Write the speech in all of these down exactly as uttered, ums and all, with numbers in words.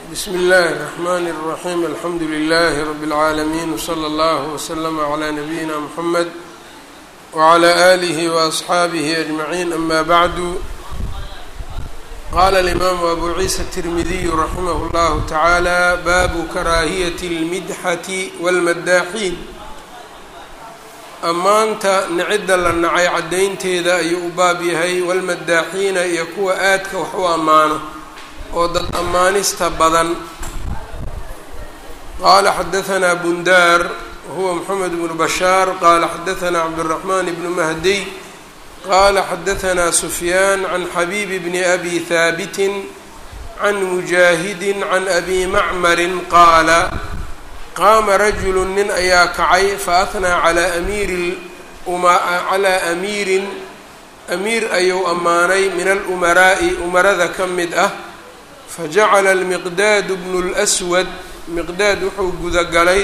بsم الlh الرحmn الرحيم الحمd لله رب العاalمين وصلى الله وسلم على نبيina محمد وعلى آله وأصحاaبه أجمعين أmا bعd qال الإmام أbو عيسى الترمذي رحimه الله تعالى bab كراهية المدxة والمdاxين ammaanta nicida la nacay cadaynteeda ayuu u baab yahay والمdاxiina iyo kuwa aadka wax u ammaano oo dad ammaanista badan. qaala xadaثna bundar wahuwa mحamed بن bashاar qaala xadaثna cabdالرحمن بن mahdiy qaala xadaثna سfyaan can xabيb bn abi haabit can mujaahidi can abi macmari qaala qaama rajulu nin ayaa kacay faأhnaa calىa amiiri calىa amiirin amiir ayuu ammaanay min alumaraa'i umarada ka mid ah fajacala almiqdaad bnu اlأswad miqdaad wuxuu gudagalay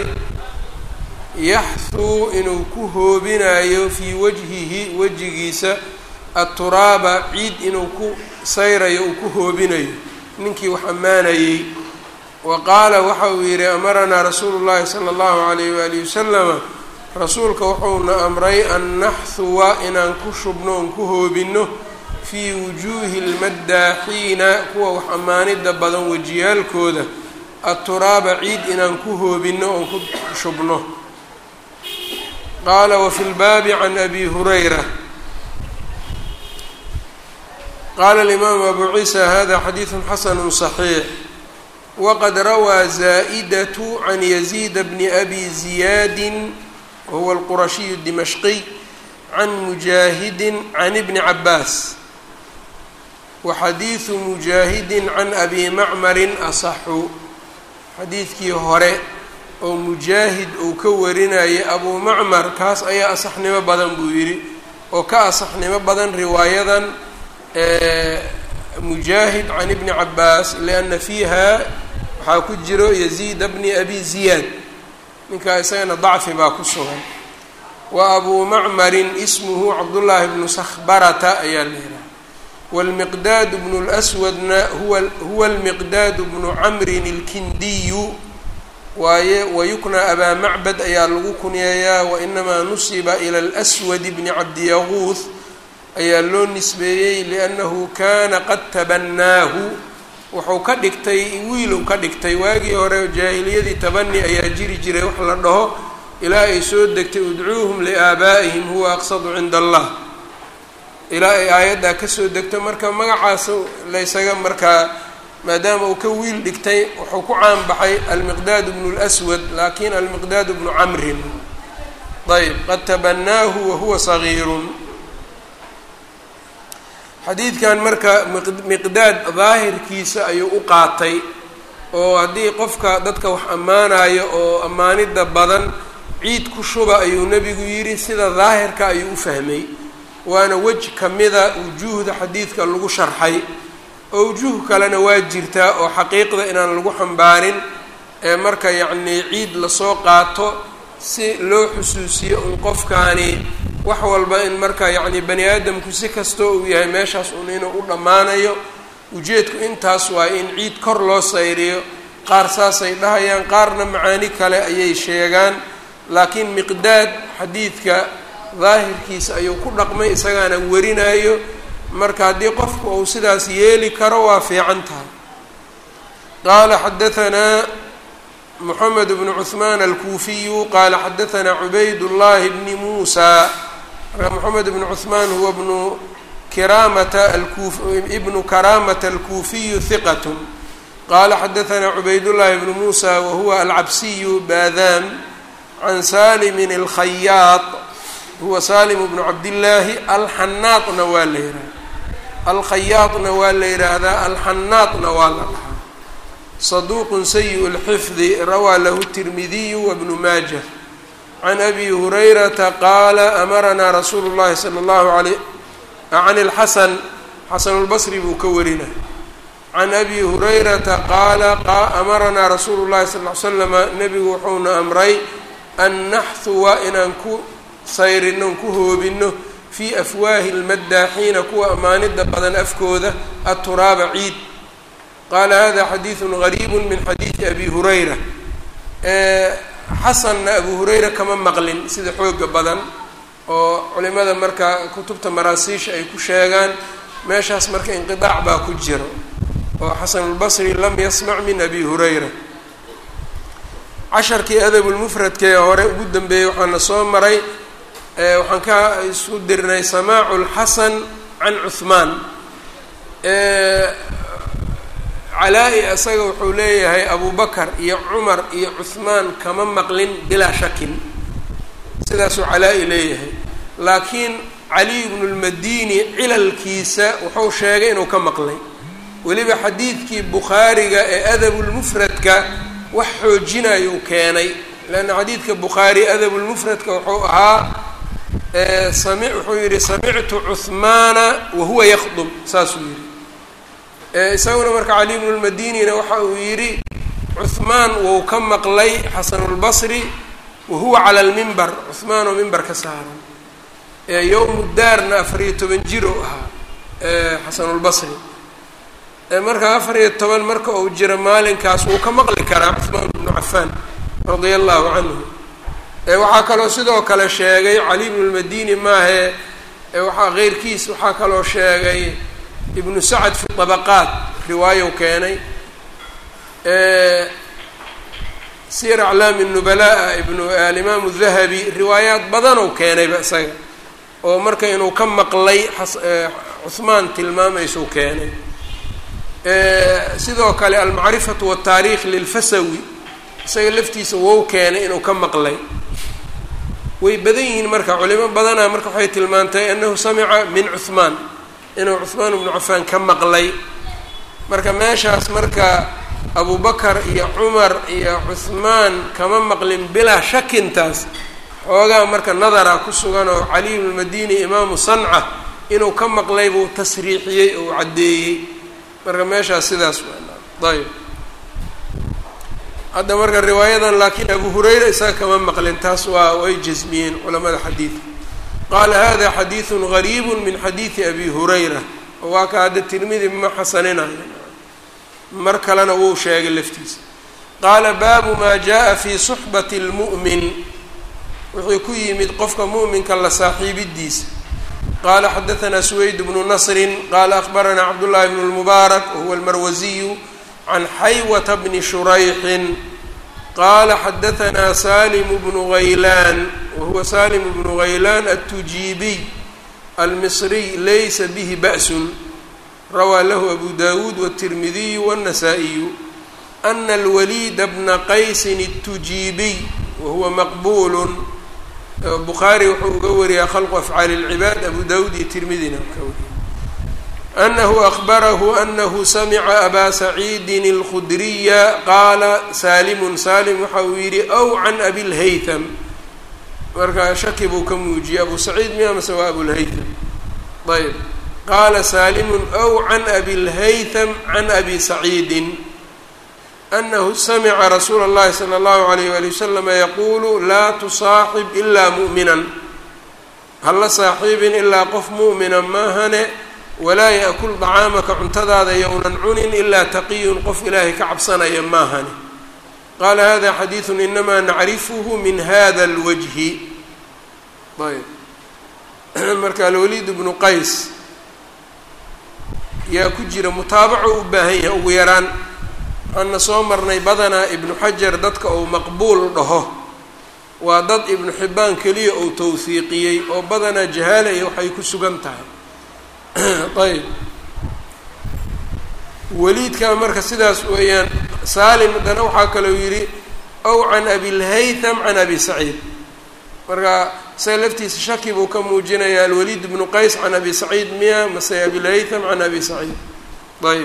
yaxhuu inuu ku hoobinayo fii wajhihi wejigiisa aturaaba ciid inuu ku sayrayo uu ku hoobinayo ninkii wax ammaanayey. wa qaala waxa uu yidhi amaranaa rasuulu llahi sala allahu alayh waalihi wasalama rasuulka wuxuuna amray an naxhuwa inaan ku shubno oon ku hoobino fii wujuuhi lmaddaaxiina kuwa wax ammaanida badan wejiyaalkooda aturaaba ciid inaan ku hoobino oon ku shubno. qaala wafi lbaabi can abi hurayra qaala alimaamu abu ciisa hada xadiidu xasanu صaxiix waqad rawaa zaa'idatu can yaziida bni abi ziyaadin wahuwa alqurashiyu dimashqiy can mujaahidin can ibni cabaas waxadiidu mujaahidin can abi macmarin asaxu. xadiidkii hore oo mujaahid uu ka warinayay abuu macmar kaas ayaa asaxnimo badan buu yidhi oo ka asaxnimo badan riwaayadan mujaahid can ibni cabaas lianna fiiha waxaa ku jiro yaziida bni abi ziyaad ninkaa isagana dacfi baa ku sugan. wa abuu macmarin ismuhu cabdullaahi bnu sakhbarata ayaa la yidhaha wاlmiqdaad bnu اlأswadna huwa huwa almiqdaad bnu camrin اlkindiyu waaye wayuknaa abaa macbad ayaa lagu kunyeeyaa wainamaa nusiba ila اlأswad bni cabdiyaguud ayaa loo nisbeeyey liannahu kaana qad tabannaahu wuxuu ka dhigtay wiilow ka dhigtay waagii hore jaahiliyadii tabani ayaa jiri jiray wax la dhaho ilaa ay soo degtay udcuuhum liaabaa'ihim huwa aqsadu cinda allah ilaa ay aayaddaa kasoo degto marka magacaas laysaga markaa maadaama uu ka wiil dhigtay wuxuu ku caan baxay almiqdaad bnu اlأswad laakin almiqdaad bnu camrin ayb qad tabannaahu wahuwa sagiirun. xadiidkan marka miqdaad daahirkiisa ayuu u qaatay oo haddii qofka dadka wax ammaanayo oo ammaanida badan ciid ku shuba ayuu nebigu yidhi sida daahirka ayuu u fahmay waana wej kamida wujuuhda xadiidka lagu sharxay oo wujuuh kalena waa jirtaa oo xaqiiqda inaan lagu xambaarin ee marka yacnii ciid lasoo qaato si loo xusuusiyo un qofkaani wax walba in marka yacni bani aadamku si kastoo uu yahay meeshaas un inuu u dhammaanayo ujeedku intaas waaye in ciid kor loo sayriyo qaar saasay dhahayaan qaarna macaani kale ayay sheegaan laakiin miqdaad xadiidka daahirkiisa ayuu ku dhaqmay isagaana warinayo marka haddii qofku uu sidaas yeeli karo waa fiican tahay. qaala xadaثanaa moxamed bnu cuثmaan alkuufiyu qaala xadaثanaa cubayd llahi bni muusa moxamed bnu cuثmaan huwa bnu kiramata ibnu karamata alkuufiyu hiqat qaala xadaثanaa cubayd llahi bnu muusa wahuwa alcabsiyu baadaan can salimin اlkhayaad huwa salim bnu cabdillaahi alxanaadna waa la yidhahda alkhayaadna waa la yidhaahdaa alxanaadna waa la dhahaa saduuqun sayi lxifdi rawaa lahu tirmidiyu wabnu maaja can abi hurayrata qaala amaranaa rasuulu llahi sala allahu alayh can ilxasan xasanulbasri buu ka warinay can abi hurayrata qaala amaranaa rasuulu llahi sal l slama nebigu wuxuuna amray an naxhuwa inaan ku sayrino ku hoobino fii afwaahi lmaddaaxiina kuwa ammaanida badan afkooda aturaaba ciid qaala hada xadiiثu غariib min xadiiثi abi hurayra. xasanna abu hurayra kama maqlin sida xooga badan oo culimada marka kutubta maraasiisha ay ku sheegaan, meeshaas marka inqiطaac baa ku jiro oo xasan اlbصri lam yasmac min abi hurayra. casharkii adabulmufradkee hore ugu dambeeyey waxaana soo maray, waxaan ka isku dirnay samaacu lxasan can cuhmaan. calaa-i isaga wuxuu leeyahay abu bakar iyo cumar iyo cuhmaan kama maqlin bilaa shakin, sidaasuu calaa-i leeyahay. laakiin caliy bnu lmadini cilalkiisa wuxuu sheegay inuu ka maqlay, weliba xadiidkii bukhaariga ee adabulmufradka wax xoojinayo keenay, leanna xadiidka bukhaari adabulmufradka wuxuu ahaa sami wuxuu yihi samictu cuhmaana wahuwa yakdub, saasuu yihi. isaguna marka cali bnu lmadinina waxa uu yidhi cuhmaan wou ka maqlay xasanulbasri wahuwa cala lmimbar, cuhmaan oo mimbar ka saaran. yowmu daarna afariyo toban jir oo ahaa xasanulbasri, marka afar iyo toban marka uu jiro maalinkaas wuu ka maqli karaa cuhmaan bnu cafaan radia allahu canhu. waxaa kaloo sidoo kale sheegay cali bnu lmadini maahe, waxaa keyrkiis waxaa kaloo sheegay ibnu sacd fi طabaqaat riwaayow keenay, sir aclaami nubalaa ibnu alimaamu dahabi riwaayaat badanow keenayba isaga oo marka inuu ka maqlay cuhmaan tilmaamaysuu keenay. sidoo kale almacrifatu wataariikh lilfasawi isaga laftiisa wou keenay inuu ka maqlay. way badan yihiin marka culimo badanaa marka waxay tilmaantay annahu samica min cuhmaan, inuu cuhmaan bnu cafaan ka maqlay. marka meeshaas marka abu bakar iyo cumar iyo cuhmaan kama maqlin bilaa shakintaas xoogaa marka nadara ku sugan oo caliy bnu lmadini imaamu sanca inuu ka maqlay buu tasriixiyey oo caddeeyey. marka meeshaas sidaas waa ayb. hadda marka riwaayadan laakiin abu hurayra isaga kama maqlin, taas waa way jasmiyeen culamada xadiidka. qaala hada xadiiثu غariib min xadiiثi abi hurayra, waa ka hadda tirmidi ma xasaninayo, mar kalena wuu sheegay laftiisa. qaala baabu ma jaءa fi صuxbati اlmu'min, wuxuu ku yimid qofka mu'minka la saaxiibidiisa. qala xadaثna سweyd bnu nasri qala akbarana cabdالlahi bn اlmubaarak wahuwa اlmarwaziyu can xaywata bni shurayxin qala xadaثna salim bnu haylaan wahuwa salim bnu haylaan الtujiibiy almisriy laysa bihi ba'sun rawaa lahu abu dawuud wالtirmidiyu wالnasaa-iyu ana اlwaliida bna qaysin الtujiibiy wahuwa maqbul. bukhaari wuxuu uga wariyaa khalqu afcaali اlcibaad, abu dawud iyo tirmidina ka wariya. anahu akbarahu anahu samica abaa saciidin اlkhudriya qaala saalimun salim waxa uu yidhi aw can abi lhaytham, marka shaki buu ka muujiyey abu saciid miya mase waa abulhaytham. ayb qaala saalimun aw can abi lhaytham can abi saciidin anahu samica rasuula اllahi salى اllahu alayh wali waslama yaquulu laa tusaaxib ilaa mu'minan, hala saaxiibin ilaa qof mu'mina maahane, walaa yaأkul dacaamaka cuntadaada yownan cunin ilaa taqiyun qof ilaahay ka cabsanaya maahane. qaala hada xadiiثu inamaa nacrifuhu min hada اlwajhi. ayb marka alwaliid bnu qays yaa ku jira mutaabaco u baahan yahay ugu yaraan. waxaana soo marnay badanaa ibnu xajar dadka uu maqbuul dhaho waa dad ibnu xibbaan keliya uu tawhiiqiyey oo badanaa jahaala iyo waxay ku sugan tahay. ayb waliidka marka sidaas weeyaan. saalim haddana waxaa kaloo yidhi aw can abilhaytham can abi saciid, marka isaga laftiisa shaki buu ka muujinayaa alwaliid bnu qays can abi saciid miya mase abilhaytham can abi saciid. ayb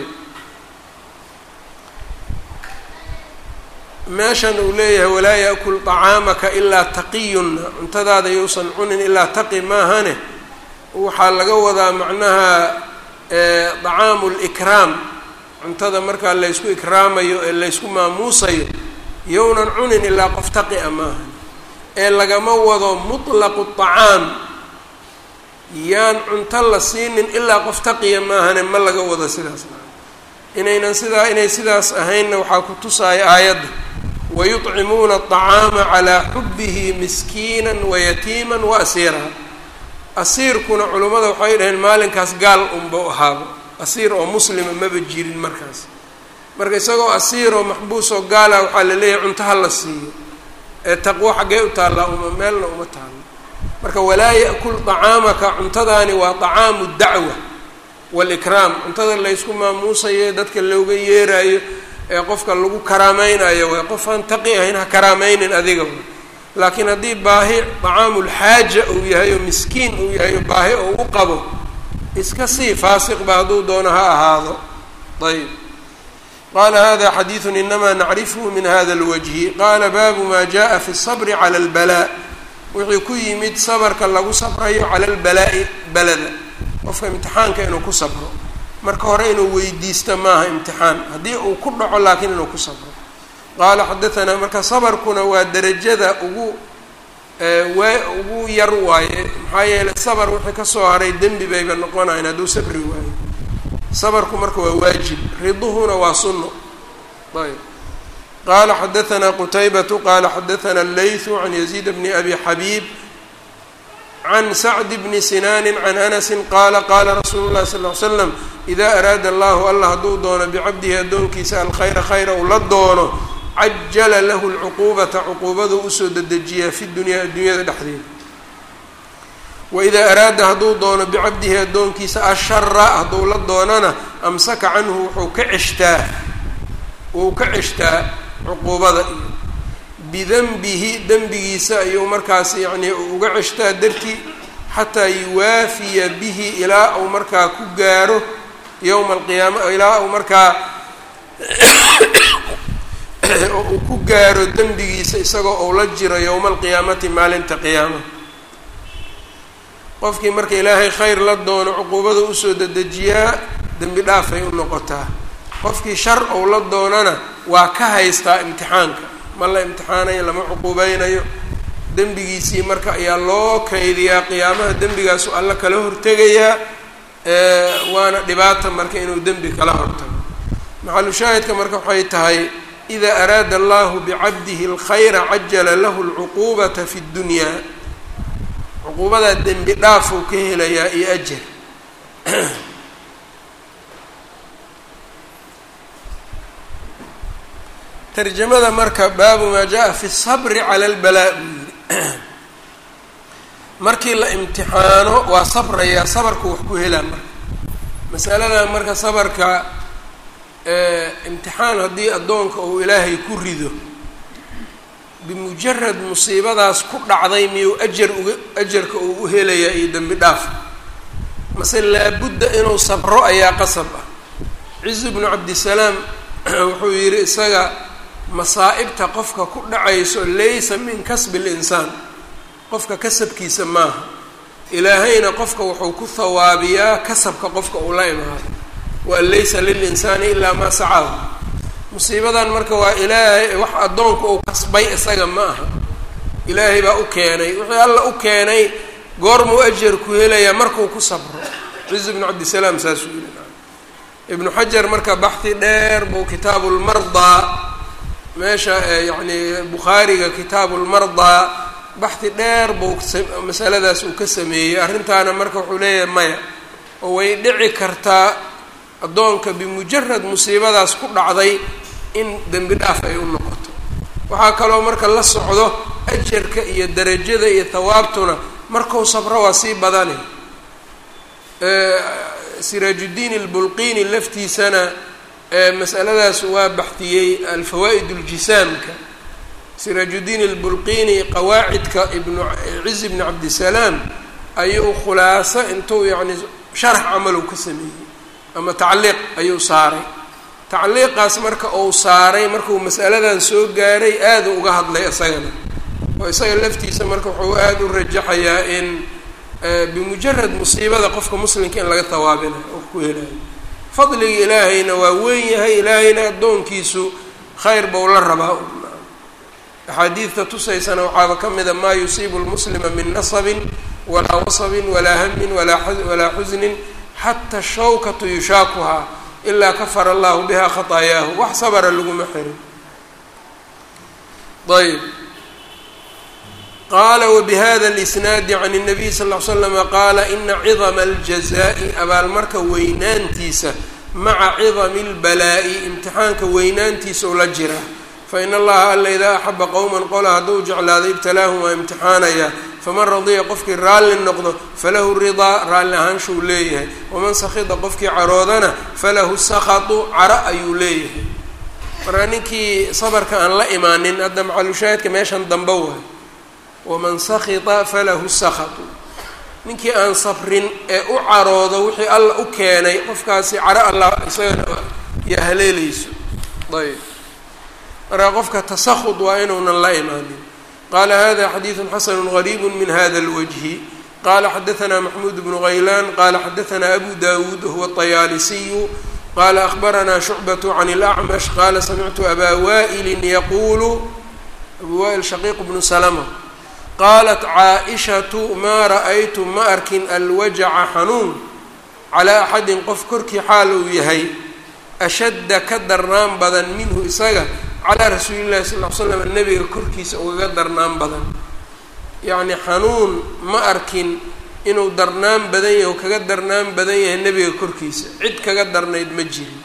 meeshan uu leeyahay walaa yaأkul طacaamaka ilaa taqiyun, cuntadaada yousan cunin ilaa taqi maahane, waxaa laga wadaa macnaha طacaamu اlikraam, cuntada markaa laysku ikraamayo ee laysku maamuusayo yownan cunin ilaa qof taqi-a maahane, ee lagama wado muطlaqu الطacaam yaan cunto la siinin ilaa qof taqiya maahane, ma laga wado sidaas. inaynan sidaa inay sidaas ahaynna waxaa ku tusaaya aayadda wayuطcimuuna الطacaama calىa xubihi miskiina wayatiima waasiira. asiirkuna culimmada waxay dhaheen maalinkaas gaal unba ahaaba, asiir oo muslima maba jirin markaas. marka isagoo asiir oo maxbuus oo gaala waxaa la leeyahay cunto ha la siiyo, ee taqwo xaggee u taallaa uma meelna uma taallo. marka walaa ya'kul طacaamaka cuntadaani waa طacaamu dacwa wاlkraam, cuntada laysku maamuusayo dadka looga yeeraayo ee qofka lagu karaamaynayo way qofaan taqi ahayn ha karaamaynin adiga. laakiin haddii baahi طacaamulxaaja uu yahay oo miskiin uu yahay oo baahi oo u qabo iska sii faasiqba hadduu doono ha ahaado. ayb qaala hada xadiiثu inamaa nacrifhu min hada اlwajhi. qaala baabu ma jaءa fi الصabri calى اlbalaa, wixii ku yimid sabarka lagu sabrayo cala اlbalaa'i balada, qofka imtixaanka inuu ku sabro. marka hore inuu weydiisto maaha imtixaan, haddii uu ku dhaco laakiin inuu ku sabro. qaala xadaanaa marka sabarkuna waa derajada ugu waa ugu yar waaye, maxaa yeeley sabar wixii kasoo haray dembi bayba noqonayn hadduu sabri waayo. sabarku marka waa waajib, riduhuna waa sunno. ayb qaala xadaanaa qutaybatu qaala xadaanaa allaythu can yaziid bni abi xabiib can sacd bni sinaani can anasi qaala qaala rasuulu llahi sal ly slam idaa araada allahu allah hadduu doono bicabdihi addoonkiisa alkhayra khayra uu la doono cajala lahu lcuquubata cuquubaduu usoo dedejiyaa fi dunyaa addunyada dhexdeeda. waidaa araada hadduu doono bicabdihi addoonkiisa ashara hadduu la doonana amsaka canhu wuxuu ka ceshtaa wuu ka ceshtaa cuquubada iyo bidanbihi dembigiisa ayuu markaas yacnii uga ceshtaa dartii xataa yuwaafiya bihi ilaa uu markaa ku gaaro yowma alqiyaama, ilaa uu markaa uu ku gaaro dembigiisa isagoo uu la jiro yowma alqiyaamati maalinta qiyaama. qofkii marka ilaahay khayr la doono cuquubada usoo dedejiyaa dembi dhaafay u noqotaa. qofkii shar ou la doonana waa ka haystaa imtixaanka, ma la imtixaanayo lama cuquubeynayo. dembigiisii marka ayaa loo kaydiyaa qiyaamaha, dembigaasu alla kala hortegayaa, waana dhibaata marka inuu dembi kala hortago. maxalu shaahidka marka waxay tahay idaa araada allahu bicabdihi alkhayra cajala lahu alcuquubata fi ddunyaa, cuquubadaa dembi dhaafuu ka helayaa iyo ajar. tarjamada marka baabu maa jaa fi الصabri calى اlbalaa buu yidhi. markii la imtixaano waa sabrayaa, sabarku wax ku helaa marka. masaladan marka sabarka imtixaan haddii addoonka uu ilaahay ku rido bimujarad musiibadaas ku dhacday miyuu ajar uga ajarka uu u helayaa iyo dembi dhaaf, mase laabudda inuu sabro ayaa qasab ah. cizu bnu cabdisalaam wuxuu yidhi isaga masaa'ibta qofka ku dhacayso laysa min kasbi linsaan, qofka kasabkiisa maaha, ilaahayna qofka wuxuu ku hawaabiyaa kasabka qofka uu la imaado. waan laysa lilinsaani ilaa maa sacaahu. musiibadan marka waa ilaahay wax addoonka uu kasbay isaga ma aha, ilaahay baa u keenay. wixii alla u keenay goormuu ajar ku helayaa markuu ku sabro. cizu bnu cabdisalaam saasuu yidhi. ibnu xajar marka baxhi dheer buu kitaabu lmardaa, meesha yacni bukhaariga kitaabu lmardaa baxhi dheer buu masaladaas uu ka sameeyey. arrintaana marka wuxuu leeyahay maya, oo way dhici kartaa addoonka bimujarad musiibadaas ku dhacday in dembi dhaaf ay u noqoto. waxaa kaloo marka la socdo ajarka iyo darajada iyo hawaabtuna markuu sabro waa sii badani. siraajuddiin albulqiini laftiisana masaladaas waa baxtiyey alfawaa'id uljisaamka. siraajuddiin albulqiini qawaacidka ibnu ciz bni cabdisalaam ayuu khulaaso intuu yacni sharax camal uu ka sameeyey ama tacliiq ayuu saaray. tacliiqaas marka uu saaray markuu mas'aladan soo gaaray aada uga hadlay isagana, oo isaga laftiisa marka wuxuu aada u rajaxayaa in bimujarad musiibada qofka muslimka in laga tawaabinayo oo ku helayo. fadliga ilaahayna waa weyn yahay, ilaahayna addoonkiisu khayr bau la rabaa. axaadiidta tusaysana waxaaba ka mida maa yusiibu lmuslima min nasabin walaa wasabin walaa hamin walaa xusnin xata shawkatu yushaakuhaa, ilaa kafara allahu biha khaطaayaahu wax sabra laguma xirin. ayb qaala wbihada اlisnaadi can الnabiy sal ll ly slama qaala ina cidama اljazaa'i abaalmarka weynaantiisa maca cidami اlbalaa'i imtixaanka weynaantiisa oo la jira. fain allaha alla idaa axaba qowman qola hadduu jeclaaday ibtalaahum waa imtixaanaya faman radiya qofkii raalli noqdo falahu ridaa raalli ahaanshuu leeyahay waman sakida qofkii caroodana falahu sakatu cara ayuu leeyahay. markaa ninkii sabarka aan la imaanin hadda macalushaahidka meeshan dambe waay waman sakita falahu sakatu ninkii aan sabrin ee u caroodo wixii alla u keenay qofkaasi caro allah isagana yaa haleelayso. ayb markaa qofka tasakhud waa inuunan la imaanin. qaala hada xadiidu xasanu gariibu min hada اlwajhi qala xadaثna maxmuud bnu haylaan qala xadaثna abu dawuud huwa الطayaalisiyu qala akhbarana shucbaة can اlأcmash qala samictu aba wa'ili yaqulu abu wa'il shaqiiq bnu salma qaalat caaishatu maa ra'aytu ma arkin alwajaca xanuun calaa axadin qof korkii xaal uu yahay ashadda ka darnaan badan minhu isaga calaa rasuuli llahi sal ll ly slam nebiga korkiisa ugaga darnaan badan. yacni xanuun ma arkin inuu darnaan badan yahay oo kaga darnaan badan yahay nebiga korkiisa cid kaga darnayd ma jirin.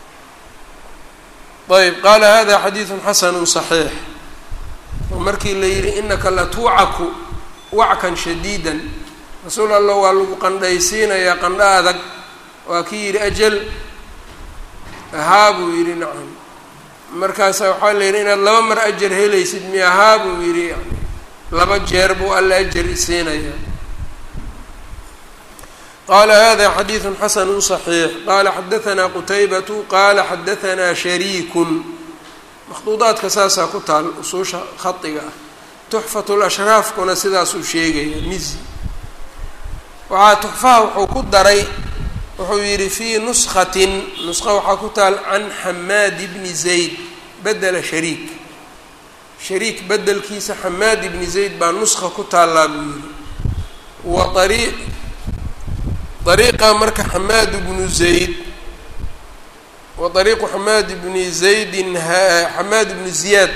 ayb qaala hada xadiidun xasanu صaxiix. markii la yidhi inaka latuucaku wackan shadiidan rasuul allah waa lagu qandhaysiinayaa qandho adag waa kii yidhi ajal haa buu yidhi nacam markaasa waxaa la yidhi inaad laba mar ajar helaysid miya haa buu yidhi yani laba jeer buu alla ajar isiinayaa. qaala hada xadiidu xasanu صaxiix qaala xadaثna qutaybatu qaala xadaثna shariikun makhduudaadka saasaa ku taal usuusha khadiga ah tuxfat lashraafkuna sidaasuu sheegaya mizi waxaa tuxfaha wuxuu ku daray wuxuu yidhi fii nuskatin nusqa waxaa ku taal can xamaad bni zayd bedela shariik shariik bedelkiisa xamaad ibni zayd baa nuska ku taallaa buu yidhi wa ari ariiqa marka xamaad bnu zayd wa ariiqu xamaad bni zaydin xamaad bni ziyaad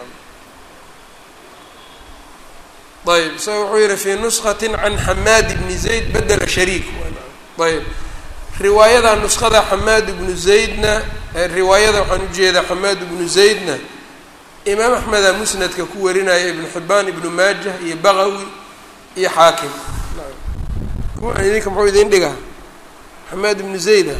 ayb sa wuxuu yihi fii nuskatin can xamaad bni zayd bedela shariik ayb riwaayada nuskada xamaad bnu zaydna riwaayada waxaan ujeedaa xamaad bnu zaydna imaam axmeda musnadka ku warinaya ibnu xibaan ibnu maajah iyo bagawi iyo xaakim idinka muxuu idin dhigaa xamaad ibnu zayda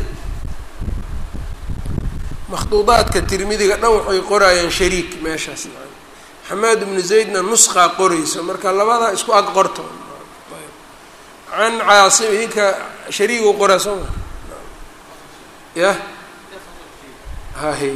makhduudaadka tirmidiga dhan waxay qoraayaan shariik meeshaas xamaad ibnu zaydna nusqaa qorayso marka labadaa isku ag qorto can caasim idinka shariigu qoraa soo ma yah hahe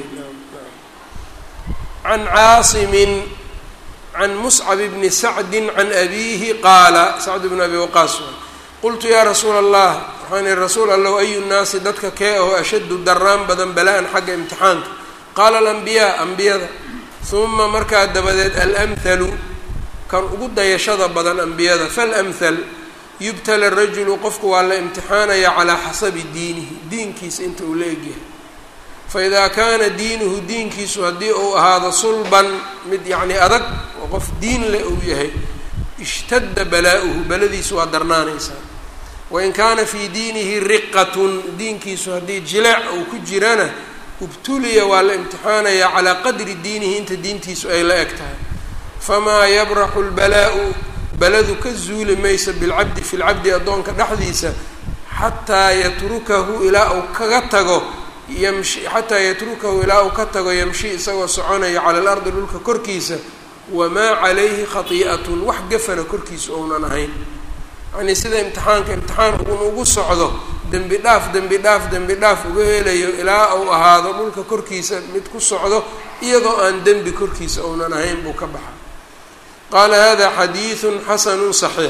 can caasimin can muscab bni sacdi can abiihi qaala sacd bn abi waqaas qultu yaa rasuula allah waxaan ihi rasuul allow ayu nnaasi dadka kee oo ashaddu daraan badan balaa-an xagga imtixaanka qaala alambiyaa ambiyada uma markaa dabadeed alamhalu kan ugu dayashada badan ambiyada falamhal yubtala rajulu qofku waa la imtixaanaya calaa xasabi diinihi diinkiisa inta uu la egyahay faidaa kaana diinuhu diinkiisu haddii uu ahaado sulban mid yacni adag oo qof diin leh uu yahay ishtadda balaa-uhu baladiisu waa darnaanaysaa wain kaana fii diinihi riqatun diinkiisu haddii jileec uu ku jirana ubtuliya waa la imtixaanayaa calaa qadri diinihi inta diintiisu ay la eg tahay famaa yabraxu lbalaa-u baladu ka zuuli maysa bilcabdi fi lcabdi addoonka dhexdiisa xataa yatrukahu ilaa uu kaga tago yamshi xataa yatrukahu ilaa uu ka tago yamshi isagoo soconaya cala alardi dhulka korkiisa wamaa calayhi khatii'atun wax gafana korkiisa ounan ahayn yacnii sida imtixaanka imtixaan uun ugu socdo dembi dhaaf dembi dhaaf dembi dhaaf uga helayo ilaa uu ahaado dhulka korkiisa mid ku socdo iyadoo aan dembi korkiisa ounan ahayn buu ka baxa qaala hada xadiidun xasanu صaxiix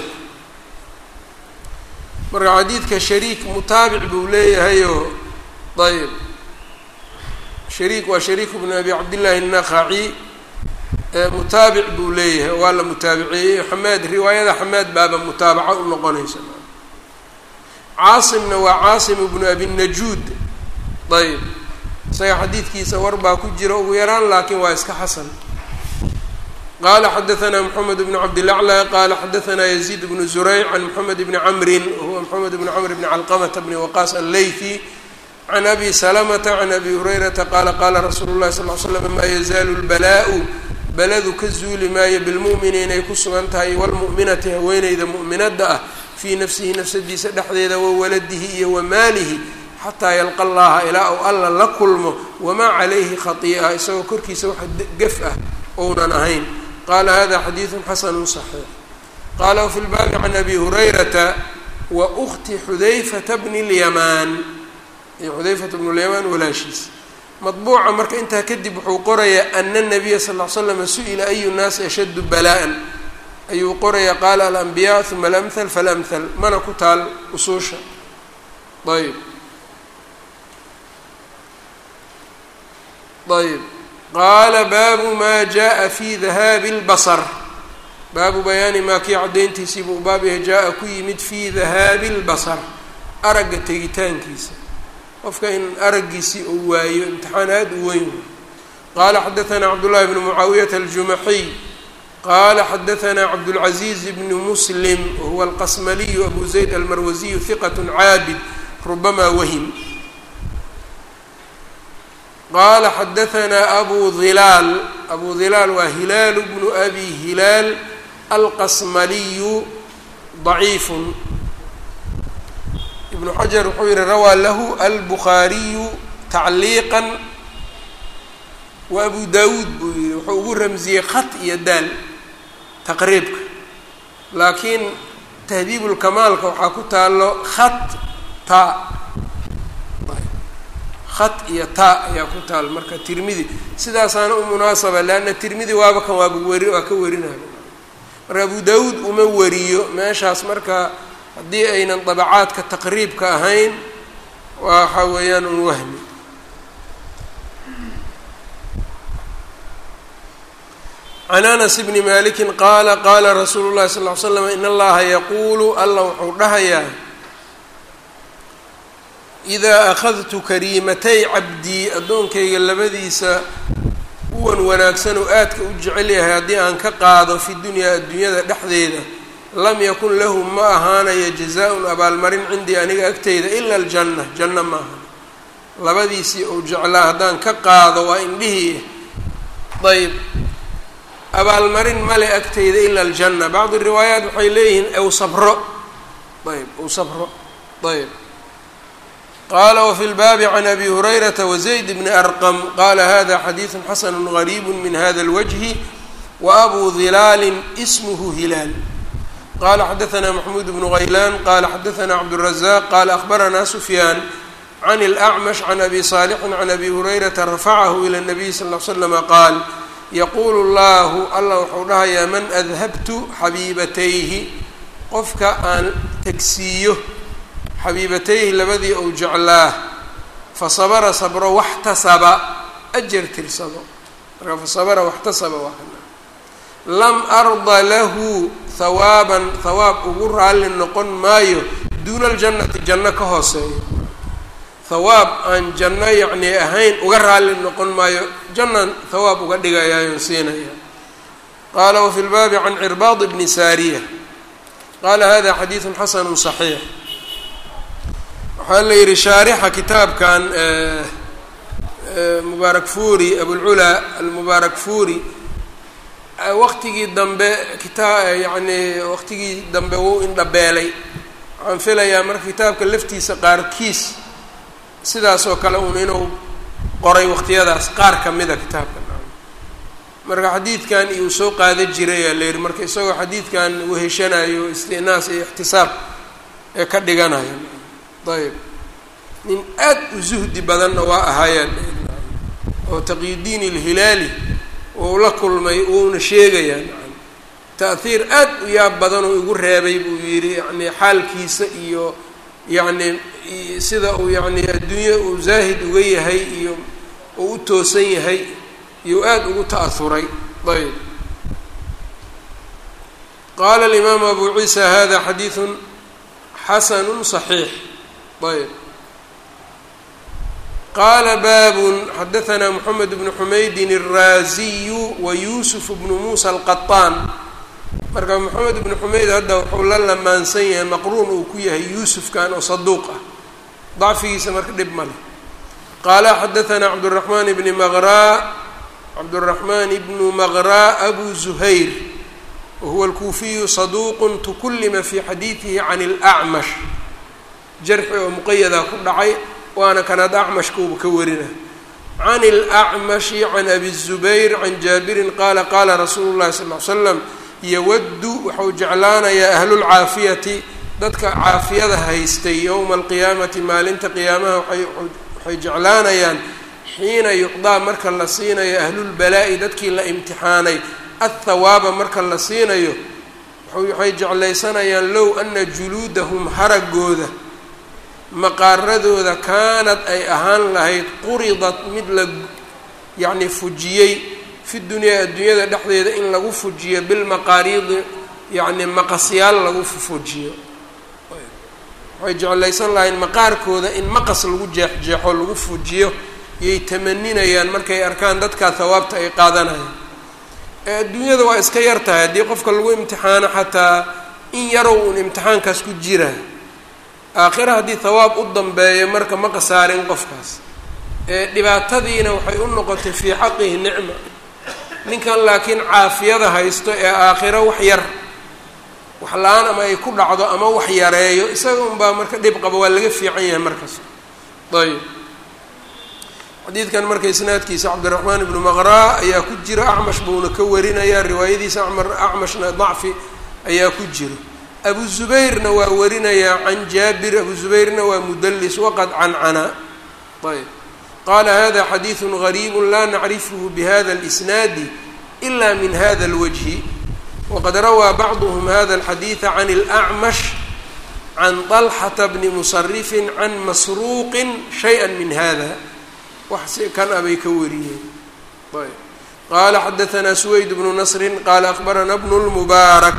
marka xadiidka shariik mutaabic buu leeyahayoo ayb shariik waa shariik bnu abi cabdillaahi الnaqaci mutaabic buu leeyahay waa la mutaabiceeyey xamaad riwaayada xamaad baaba mutaabaca u noqonaysa caasimna waa caasim bnu abi najuud ayb isaga xadiidkiisa war baa ku jira ugu yaraan laakiin waa iska xasan. qala xadaثna mحamed بn cabdالأعlى qala xadaثna يزيد بن زurayc عan mحamed بn cmri whuwa mحamed بn cmr بn clqmة بn waqاص الlayثي عan abi سلمةa عan abi هurayrata qala qala rasuulu الlahi صلl ل sلم ma yazaalu الbalاء baladu ka zuuli maayo bilmu'mini inay ku sugan tahay wاlmu'minati haweeneyda mu'minada ah fii nafsihi nafsadiisa dhexdeeda wawaladihi iyo wamaalihi xataa yalqa allaha ilaa u alla la kulmo wamaa calayhi khatii'a isagoo korkiisa waxa gaf ah ounan ahayn. qala hada xadiiثu xasanu صaxiix. qala wfi lbaabi can abi hurayrata wa ukti xudayfata bni اlyamaan iyo xudayfata bnu lyamaan walaashiisa. maطbuuca marka intaa kadib wuxuu qorayaa ana الnabiya sal ll slam su-ila ayu nnaasi ashaddu bala'an ayuu qorayaa qaala alanbiyaa uma alamhal falamhal mana ku taal usuusha. ayb ayb qaala baabu maa jaءa fi dahaabi اlbasr baabu bayaani maa kii caddayntiisii buu baab yahay jaa-a ku yimid fii dahaabi اlbasr aragga tegitaankiisa qofka in araggiisii uu waayo imtixaan aad u weyn. qaala xadaثna cabdالlahi bn mucaawiyata aljumaxiy qala xadaثna cabdالcaزiiz bn muslim wahuwa alqasmaliyu abu zayd almarwasiyu hiqat caabid rubama wahim. qala xadaثna abu hilaal abu hilaal waa hilaal bnu abi hilaal alqasmaliyu ضaciif. ibnu xajar wuxuu yihi rawaa lahu albukhaariyu tacliiqa wa abu dawuud buu yihi wuxuu ugu ramsiyey khat iyo daal taqriibka, laakiin tahdiibulkamaalka waxaa ku taalo khat ta khat iyo taa ayaa ku taal marka tirmidi sidaasaana u munaasaba leanna tirmidi waaba kan waaba weri waa ka werinayo marka abu dawuud uma wariyo meeshaas marka haddii aynan dabacaadka taqriibka ahayn waxa weeyaan un wahmi. can anas bni maliki qaala qaala rasuulu llahi sal ll ly slam in allaha yaquulu alla wuxuu dhahayaa idaa akhadtu kariimatay cabdii addoonkayga labadiisa kuwan wanaagsan oo aadka u jecel yahay haddii aan ka qaado fi dunyaa adduunyada dhexdeeda lam yakun lahu ma ahaanaya jazaa-un abaalmarin cindii aniga agteyda ila aljanna janno maaha. labadiisii ou jeclaa haddaan ka qaado waa indhihii ayb abaalmarin male agteyda ila aljanna. bacdi riwaayaat waxay leeyihiin ew sabro ayb ou sabro ayb. qala wfi lbaabi can abi hurayrata wazayd bni arqam qala hada xadiiثu xasanu gariib min hada اlwجhi waabu hilaali ismhu hilaal. qala xadaثna maxmuud bnu غaylaan qala xadaثna cabdالrazaq qala akhbarana sufyaan can اlأcmash can abi صaalixi can abi hurayrata rafacahu ilى الnabiy sal ll slama qaal yaqulu اllahu allah wuxuu dhahayaa man adhabtu xabiibatayhi qofka aan tegsiiyo xabiibatayhi labadii ou jeclaa fasabara sabro waxtasaba ajar tirsado marka fasabara waxtasaba waa kana lam arda lahu hawaaban hawaab ugu raalli noqon maayo duuna aljannati janno ka hooseeyo hawaab aan janno yacni ahayn uga raalli noqon maayo jannan hawaab uga dhigayaayon siinaya. qaala wafi lbaabi can cirbaad bni saariya qaala hada xadiiثu xasanu صaxiix. waxaa la yihi shaarixa kitaabkan mubaarak furi abulculaa almubaarak furi waqtigii dambe kitaa yacni waqtigii dambe wuu indhabeelay waxaan filayaa marka kitaabka laftiisa qaarkiis sidaas oo kale un inuu qoray waqtiyadaas qaar kamida kitaabka marka xadiidkan iyuu soo qaada jiray aa la yihi marka isagoo xadiidkan weheshanayo istinaas iyo ixtisaab ee ka dhiganayo ayb nin aad u zuhdi badanna waa ahaayaan oo taqiyudiin ilhilaali uu la kulmay uuna sheegayaa ta'hiir aad u yaab badan oo igu reebay buu yidhi yacni xaalkiisa iyo yacni sida uu yacni adduunye uu zaahid uga yahay iyo uu u toosan yahay iyuu aad ugu ta'ahuray. ayb qaala alimaamu abu ciisa hada xadiiثun xasanu صaxiix. ayb qaala baabun xadahanaa moxamed bnu xumaydin الraaziyu wa yuusuf bnu muusa alqaطaan. marka moxamed ibnu xumayd hadda wuxuu la lamaansan yahay maqruun uu ku yahay yuusufkan oo saduuq ah, dacfigiisa marka dhib ma leh. qaala xadahanaa cabdالraxmaan bni maqraa cabdالraxmaan ibnu maqraa abu zuhayr wahuwa alkuufiyu saduuqun tukullima fi xadiidihi can اlأcmash, jarxi oo muqayadaa ku dhacay waana kanaad acmashkuuba ka warina. can اlأcmashi can abi الzubayr can jaabirin qaala qaala rasuulu اllahi sal ll ly slam yawaddu waxau jeclaanayaa ahlulcaafiyati dadka caafiyada haystay yowma alqiyaamati maalinta qiyaamaha waxay jeclaanayaan xiina yucdaa marka la siinayo ahlulbalaa'i dadkii la imtixaanay athawaaba marka la siinayo waxay jeclaysanayaan low ana juluudahum haragooda maqaaradooda kaanad ay ahaan lahayd quridat mid la yacni fujiyey fi dunyaa adduunyada dhexdeeda in lagu fujiyo bilmaqaariidi yacni maqasyaal lagu fujiyo. waxay jeclaysan lahayn maqaarkooda in maqas lagu jeexjeexo lagu fujiyo yay tamaninayaan markay arkaan dadkaa hawaabta ay qaadanayaan. ee adduunyada waa iska yar tahay haddii qofka lagu imtixaano xataa in yarow uun imtixaankaas ku jira, aakhira haddii hawaab u dambeeyo marka ma qasaarin qofkaas. ee dhibaatadiina waxay u noqotay fii xaqihi nicma. ninkan laakiin caafiyada haysto ee aakhiro wax yar wax la-aan ama ay ku dhacdo ama wax yareeyo isaga unbaa marka dhib qaba, waa laga fiican yahay markaas. ayb xadiidkan marka isnaadkiisa cabdiraxmaan ibnu maqraa ayaa ku jira, acmash buuna ka warinayaa, riwaayadiisa amar acmashna dacfi ayaa ku jiro. abu zubayrna waa warinayaa can jaabir, abu zubayrna waa mudallis waqad cancana. ayb qaala hada xadiidu gariibu laa nacrifhu bihada اlisnaadi ila min hada اlwajhi waqad rawaa bacduhm hada اlxadiida can اlأcmash can طalxata bni musarifin can masruuqin shayئa min hada wax si kan abay ka wariyeen. ayb qaala xadahanaa suwayd bnu nasri qaala akbarana bnu اlmubaarak.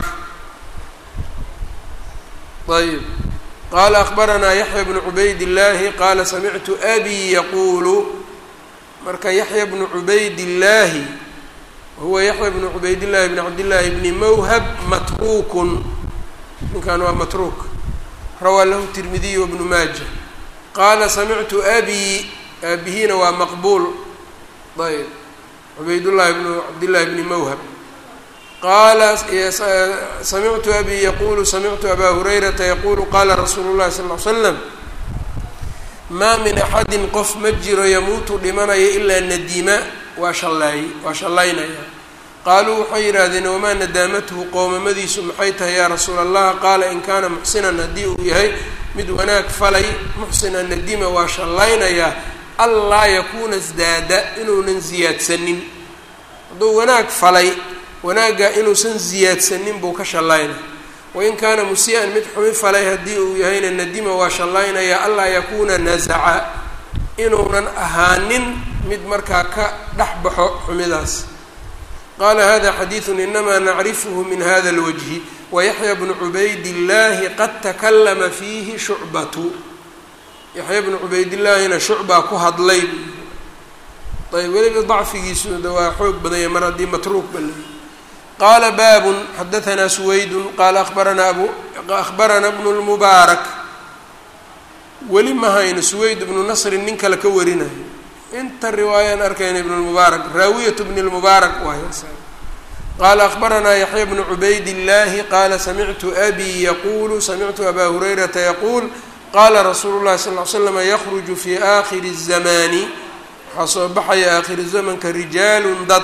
ayb qaala akbaranaa yaxya bnu cubayd illaahi qaala samictu abii yaquulu. marka yaxya bnu cubayd illaahi wahuwa yaxya bnu cubayd illaahi bni cabdillaahi bni mawhab matruukun, ninkan waa matruuk, rawaa lahu tirmidiy wabnu maaja. qaala samictu abii, aabihiina waa maqbuul. ayb cubaydullaahi bnu cabdillaahi bni mawhab. qaala samictu abi yaqulu samictu abaa hurayrata yaqulu qaala rasuulu llahi sal ll ly slam maa min axadin qof ma jiro yamuutu dhimanaya ilaa nadima waa shallaay waa shallaynaya. qaaluu waxay yidhaahdeen wamaa nadaamathu qoomamadiisu maxay tahay yaa rasuula allah? qaala in kaana muxsinan haddii uu yahay mid wanaag falay muxsina nadima waa shallaynayaa allaa yakuuna isdaada inuunan ziyaadsanin. hadduu wanaag falay wanaaggaa inuusan ziyaadsanin buu ka shallaynaya. wain kaana musii'an mid xumi falay haddii uu yahayna nadima waa shallaynaya allaa yakuuna nasaca inuunan ahaanin mid markaa ka dhex baxo xumidaas. qaala hada xadiidun inamaa nacrifuhu min hada اlwajhi wayaxya bnu cubaydillaahi qad takallama fiihi shucbatu. yaxya bnu cubaydillaahina shucbaa ku hadlay. ayb weliba dacfigiisu waa xoog badanya mar haddii matruuk ba leey. qaala baabun xadahanaa suwaydun qaala abaranaa abu akhbarana bnu lmubaarak. weli ma hayno suwayd ibnu nasrin nin kale ka warinayo, inta riwaayaan arkayna ibn lmubaarak, raawiyatu bni lmubaarak waay. qaala akhbaranaa yaxya bnu cubaydillaahi qaala samictu abii yaquulu samictu abaa hurayrata yaquul qaala rasuulu llahi sal ly slama yakruju fii aakhiri الzamaani waxaa soo baxaya aakhiri zamanka rijaalun dad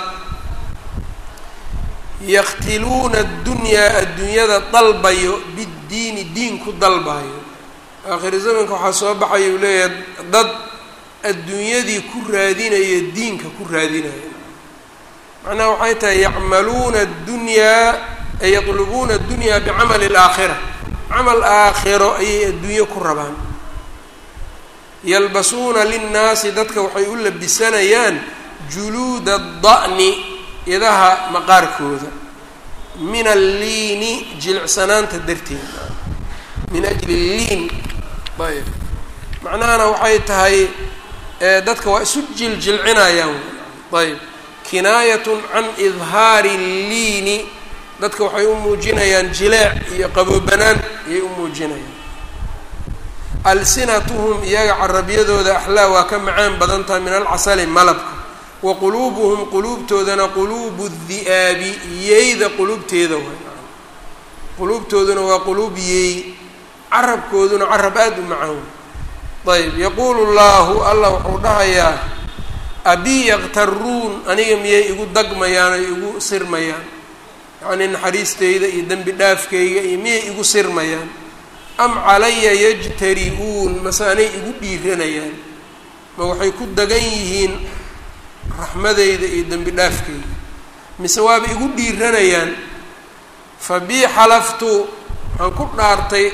yaktiluuna addunyaa adduunyada dalbayo biddiini diin ku dalbayo. aakhiri zamanka waxaa soo baxaya uu leeyahay dad adduunyadii ku raadinaya diinka ku raadinaya. macnaha waxay tahay yacmaluuna addunyaa ay yatlubuuna addunyaa bicamali alaakhira, camal aakhiro ayay adduunyo ku rabaan. yalbasuuna linnaasi dadka waxay u labisanayaan juluuda da'ni idaha maqaarkooda, min alliini jilicsanaanta darteeda, min ajli liin. ayb macnahana waxay tahay dadka waa isu jiljilcinayaan. ayb kinaayatun can idhaari liini, dadka waxay u muujinayaan jileec iyo qaboobanaan ayay u muujinayaan. alsinatuhum iyaga carabiyadooda axlaa waa ka macaan badan tahay min alcasali malabka. wa quluubuhum quluubtoodana quluubu di'aabi, yeyda quluubteeda way. quluubtooduna waa quluub yeey, carabkooduna carab aada u macaan. ayb yaquulu llaahu allah wuxuu dhahayaa abii yaktaruun, aniga miyay igu dagmayaan oy igu sirmayaan, yacnii naxariisteyda iyo dembi dhaafkayga iyo miyay igu sirmayaan, am calaya yajtari-uun, mase anay igu dhiiranayaan, ma waxay ku dagan yihiin raxmadeyda iyo dembi dhaafkayga, mise waaba igu dhiiranayaan. fa bii xalaftu, waxaan ku dhaartay,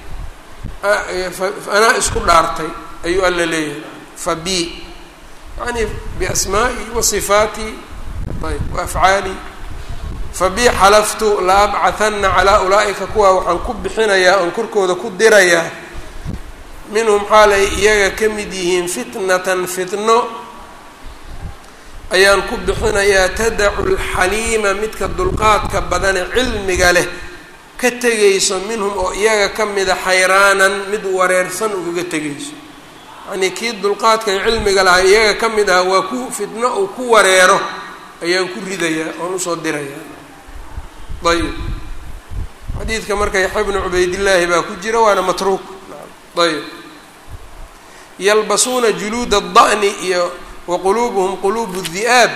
anaa isku dhaartay ayuu alla leeyahay. fa bii yani biasmaa'i wa sifaatii ayb wa afcaali. fa bii xalaftu la abcahana calaa ulaa'ika, kuwaa waxaan ku bixinayaa oon korkooda ku dirayaa, minhum xaalay iyaga ka mid yihiin fitnatan fitno ayaan ku bixinayaa, tadacu lxaliima, midka dulqaadka badane cilmiga leh ka tegayso, minhum oo iyaga ka mida xayraanan, mid wareersan ugaga tegayso. yacnii kii dulqaadka iyo cilmiga lahaa iyaga ka mid aha waa ku fitno uu ku wareero ayaan ku ridayaa oon usoo dirayaa. ayb xadiidka marka yaxya bnu cubaydillaahi baa ku jira, waana matruuk. ayb yalbasuuna juluuda ada'ni iyo wa quluubuhum quluubu di'aab.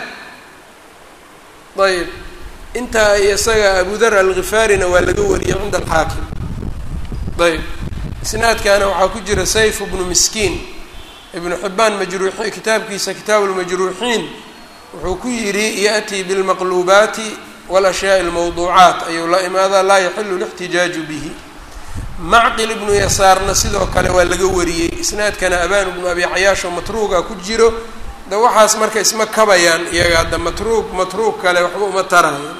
ayb intaa isaga abu dar algifaarina waa laga wariyey cinda alxaakim. ayb isnaadkaana waxaa ku jira sayf bnu miskiin. ibnu xibbaan majruuxi kitaabkiisa kitaabu lmajruuxiin wuxuu ku yidhi ya'tii bilmaqluubaati walashyaai almawduucaat ayuu la imaadaa, laa yaxilu lixtijaaju bihi. macqil ibnu yasaarna sidoo kale waa laga wariyey. isnaadkana abaan bnu abi cayaash oo matruuga ku jiro. da waxaas marka isma kabayaan iyaga, hadda matruug matruug kale waxba uma taraya.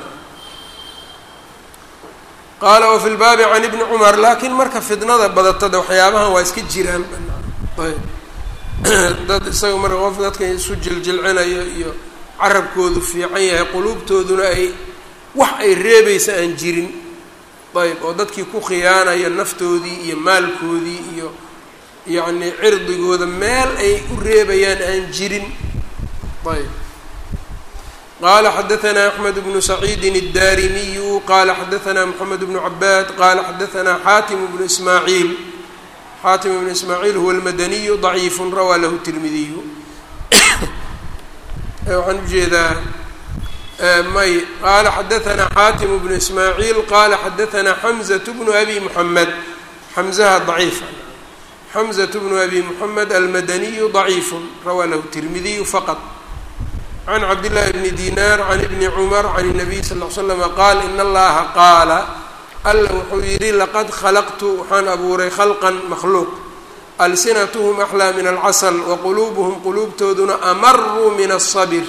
qaala wafi lbaabi can ibni cumar, laakiin marka fidnada badatada waxyaabahan waa iska jiraan. ayb dad isaga marka qof dadka isu jiljilcinayo iyo carabkoodu fiican yahay, quluubtooduna ay wax ay reebaysa aan jirin. ayb oo dadkii ku khiyaanayo naftoodii iyo maalkoodii iyo yacni cirdigooda meel ay u reebayaan aan jirin. ayb qaala xadaثna أحmed bnu saciidin الdarimiyu qaala xadaثna mحamed bnu cabaad qaala xadaثna xaatim bnu ismaaعiil. xaatim bnu ismaaعiil huwa اlmadaniyu ضaciif rawaa lahu الtirmidiyu. waxaan ujeedaa may qaala xadaثna xaatim bnu ismaaعiil qaala xadaثna xamزة bnu abi mحamed. xamزaha ضaciif. xamزة bnu abi mحamed almadaniyu ضaciif rawaa lahu الtirmidiyu faqط. can cabdillaahi bni dinaar can ibni cumar can الnabiy sal ll slama qaal in allaha qaala, alla wuxuu yidhi laqad khalaqtu waxaan abuuray khalqan makhluuq, alsinatuhum axlaa min alcasal wa quluubuhum quluubtooduna amaruu min asabir,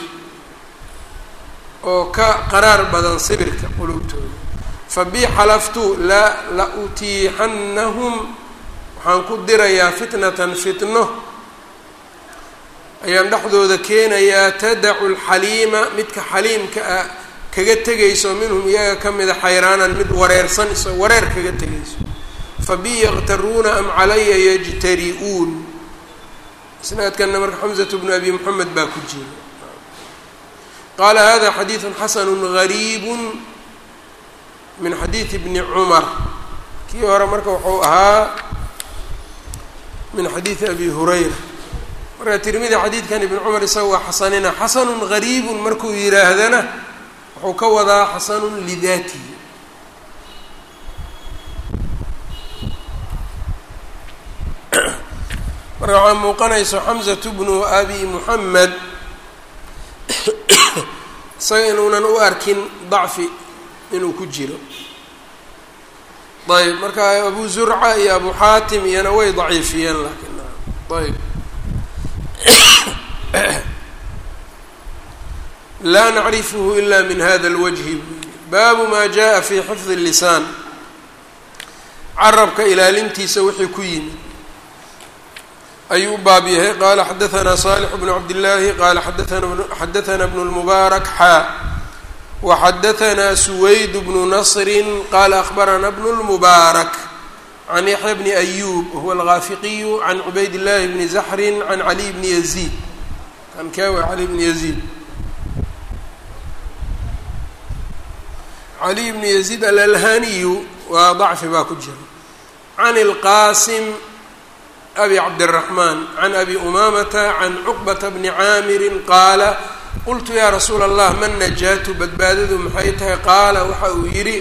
oo ka qaraar badan sibirka quluubtooda. fa bii xalaftu la la utiixannahum, waxaan ku dirayaa fitnatan fitno ayaan dhexdooda keenayaa, tadacu lxaliima, midka xaliimka ah kaga tegayso, minhum iyaga ka mida xayraanan, mid wareersan isoo wareer kaga tegayso. fa bi yaktaruuna am calaya yajtari-uun. isnaadkanna marka xamزة bnu abi mحamed baa ku jira. qaala hada xadiiثu xasanu gariib min xadiiثi bni cumar. kii hore marka wuxuu ahaa min xadiiثi abi hurayra. marka tirmidi xadiidkan ibn cumar isaga waa xasanina. xasanun gariibun markuu yidhaahdana wuxuu ka wadaa xasanun lidaatihi. marka waxaa muuqanayso xamزة bnu abi muxamed isaga inuunan u arkin dacfi inuu ku jiro. ayb marka abu zurca iyo abu xaatim iyana way daciifiyeen, laakin ayb laa nacrifhu ila min hada اlwajhi. baabu ma jaءa fi xifdi الlisaan, carabka ilaalintiisa wixii ku yimid. ayuu baab yahay. qaala xadaثna صالح بن cabd الlahi qala xadaثna بن الmubaarak xaa وxadaثna سwayd بن نصri qala أخbarana بن الmubaarak عن yaحyى بن أyوب whuwa الغaafiqiyu عan cubayd الlahi بn زحri عan عlي بn يزيد kan kawa عlي بn يزيد عlي بn يزيد alalhaniyu waa ضacfi baa ku jira. عن الqاsم أbي cabdالرحمن عن أbي أmamةa عن cقبة بن cاamiri qaala qultu ya rasuula الlah ma najaatu badbaadadu maxay tahay qaala waxa uu yidhi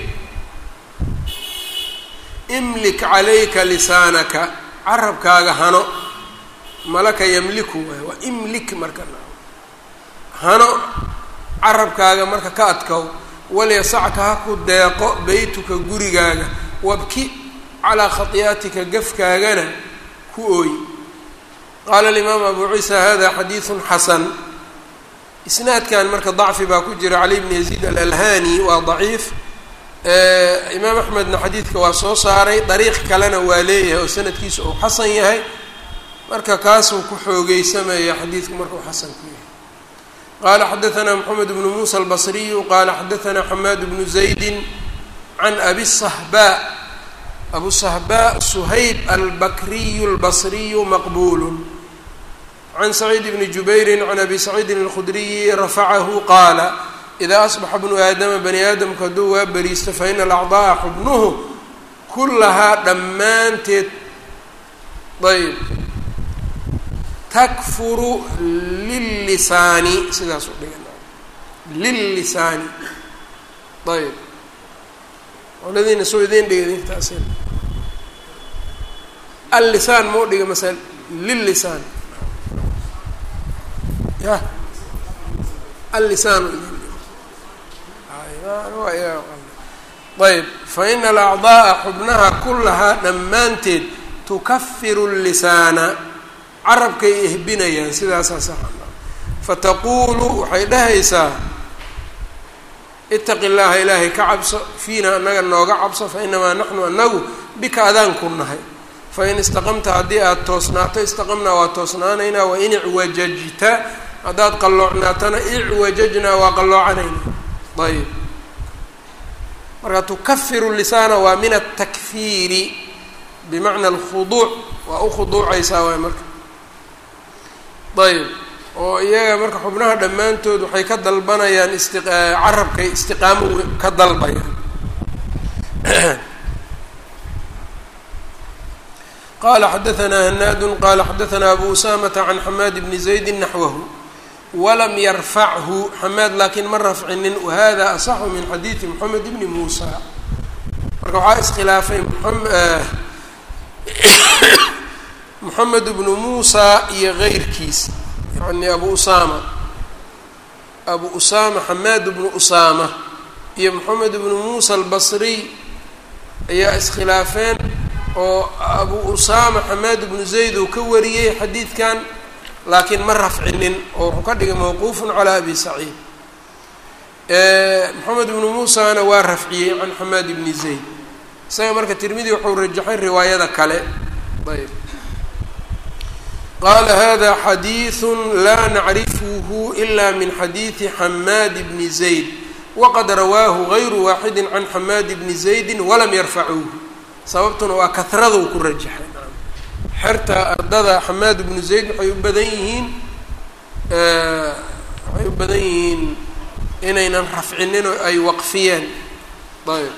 imlik calayka lisaanaka carabkaaga hano malaka yamliku waay waa imlik marka hano carabkaaga marka ka adkow walyasacka ha ku deeqo beytuka gurigaaga wabki calaa khati'atika gafkaagana ku ooy. qaala alimaam abu ciisa hada xadiidun xasan. isnaadkan marka dacfi baa ku jira. cali bn yaziid alalhani waa daciif. imaam axmedna xadiidka waa soo saaray dariiq kalena waa leeyahay oo sanadkiisa uu xasan yahay, marka kaasuu ku xoogeysamaya xadiidku markuu xasan ku yahay. qaala xadaثna mxamed bnu musa albصriyu qaala xadaثna xamaad bnu zaydi can abi الصahba. abu صahba shayb albakriyu اlbصriyu maqbul can saciid bni jubayri can abi saciidin اlkhudriyi rafacahu qaala idaa asbaxa bnu aadama bani aadamku hadduu waa beriisto faina alacdaa'a xubnuhu kullahaa dhammaanteed ayb takfuru lillisaani sidaas u dhigan lillisaani ayb oladiina soo idiin dhigay taas allisaan mau dhiga masal lillisaan ya allisaan ayb faina alacdaa'a xubnaha kullahaa dhammaanteed tukafiru llisaana carabkay ehbinayaan sidaasaa saxa. fataquulu waxay dhahaysaa itaqi llaaha ilaahay ka cabso fiina annaga nooga cabso fainamaa naxnu anagu bika adaan ku nahay. fain istaqamta haddii aada toosnaato istaqamnaa waa toosnaanaynaa wain icwajajta haddaad qalloocnaatana icwajajnaa waa qalloocanayna. ayb marka tukafiru lisaana waa min atakfiiri bimacna alkhuduuc waa u khuduucaysaa waay marka. ayb oo iyaga marka xubnaha dhammaantood waxay ka dalbanayaan isti carabkay istiqaamo ka dalbayaan. qala xadaثna hanaad qala xadaثna abu usamata can xamaad bni zaydi naxwahu walam yarfachu xamaad laakiin ma rafcinin wahada asaxu min xadiidi moxamed bni muusa. marka waxaa iskhilaafay moxamed bnu muusa iyo geyrkiis yani abu usama abu usama xamaad bnu usama iyo moxamed bnu muusa albasriy ayaa iskhilaafeen oo abu usama xamaad bnu zayd uu ka wariyey xadiidkan laakiin ma rafcinin oo wuxuu ka dhigay mawquufun calaa abi saciid. moxamed bnu muusana waa rafciyey can xamaad bni zayd isaga marka tirmidi wuxuu rajaxay riwaayada kale. ayb qaala hada xadiiثu laa nacrifuhu ila min xadiidi xamaad bni zayd waqad rawaahu gayru waaxidi can xamaad bni zaydi walam yarfacuuhu. sababtuna waa kahraduu ku rajaxay. xerta ardada xamaad bnu zayd waxay u badan yihiin waxay u badan yihiin inaynan rafcinin oo ay waqfiyeen. ayb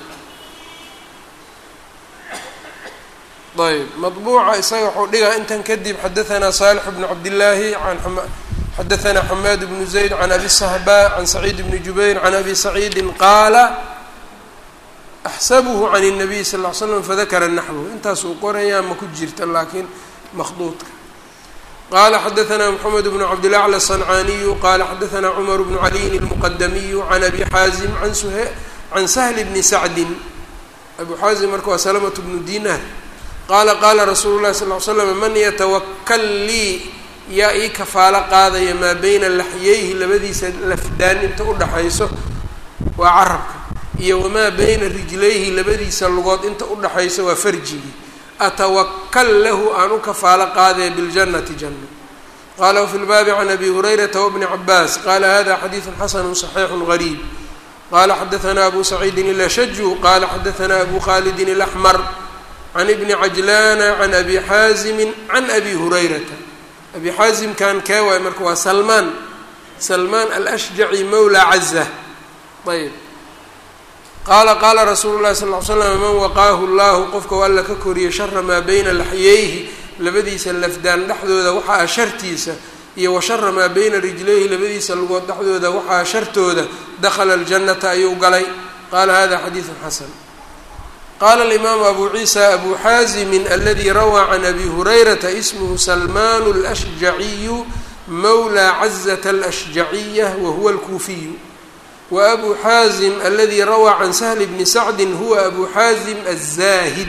ayb maطbuuca isaga waxuu dhigaa intan kadib xadaثna صaalح bnu cabdillaahi an xadaثna xamaad bnu zayd can abi الصahba can saciid bni jubayr can abi saciidi qaala axsabuhu can الnabiy sal ll ly slam fadakara naxwhu intaas uu qorayaa ma ku jirta laakiin makhduudka. qala xadaثna mxamed bnu cabdilacla الصancaaniyu qala xadaثna cumar bnu caliyin الmuqadamiyu can abi xaazim an can sahl bni sacdi. abu xaazim marka waa salamة bnu dinar qaala qaala rasuulu llahi sal ly slam man yatawakal lii yaa ii kafaalo qaadaya maa beyna laxyayhi labadiisa lafdaan inta udhaxayso waa carabka iyo wamaa beyna rijlayhi labadiisa lugood inta udhaxayso waa farjigii atawakal lahu aan u kafaalo qaadee biاljannati janna. qala wfi lbaabi can abi hurayrata wbni cabaas qala hada xadiidu xasanu صaxiixu gariib. qala xadaثna abu saciidin ilashaju qala xadaثna abu khalidin اlaxmar can ibni cajlana can abi xaazimi can abi hurayrata. abi xaazimkan kee waay marka waa salmaan salmaan alashjaci mawla caza. ayb qaala qaala rasuulu llahi sal ly slam man waqaahu llahu qofka u alla ka koriyey shara maa bayna laxyeyhi labadiisa lafdaan dhexdooda waxaa shartiisa iyo wa shara maa bayna rijlayhi labadiisa lugood dhexdooda waxaa shartooda dakhala aljannata ayuu galay. qaala hada xadiidu xasan. qaala alimaamu abu ciisa abu xaazimin aladi rawaa can abi hurayrata ismuhu salmaan alashjaciyu mawla cazata alashjaciya wahuwa alkuufiyu. wa abu xaazim aladi rawaa can sahli bni sacdin huwa abu xaazim aلzaahid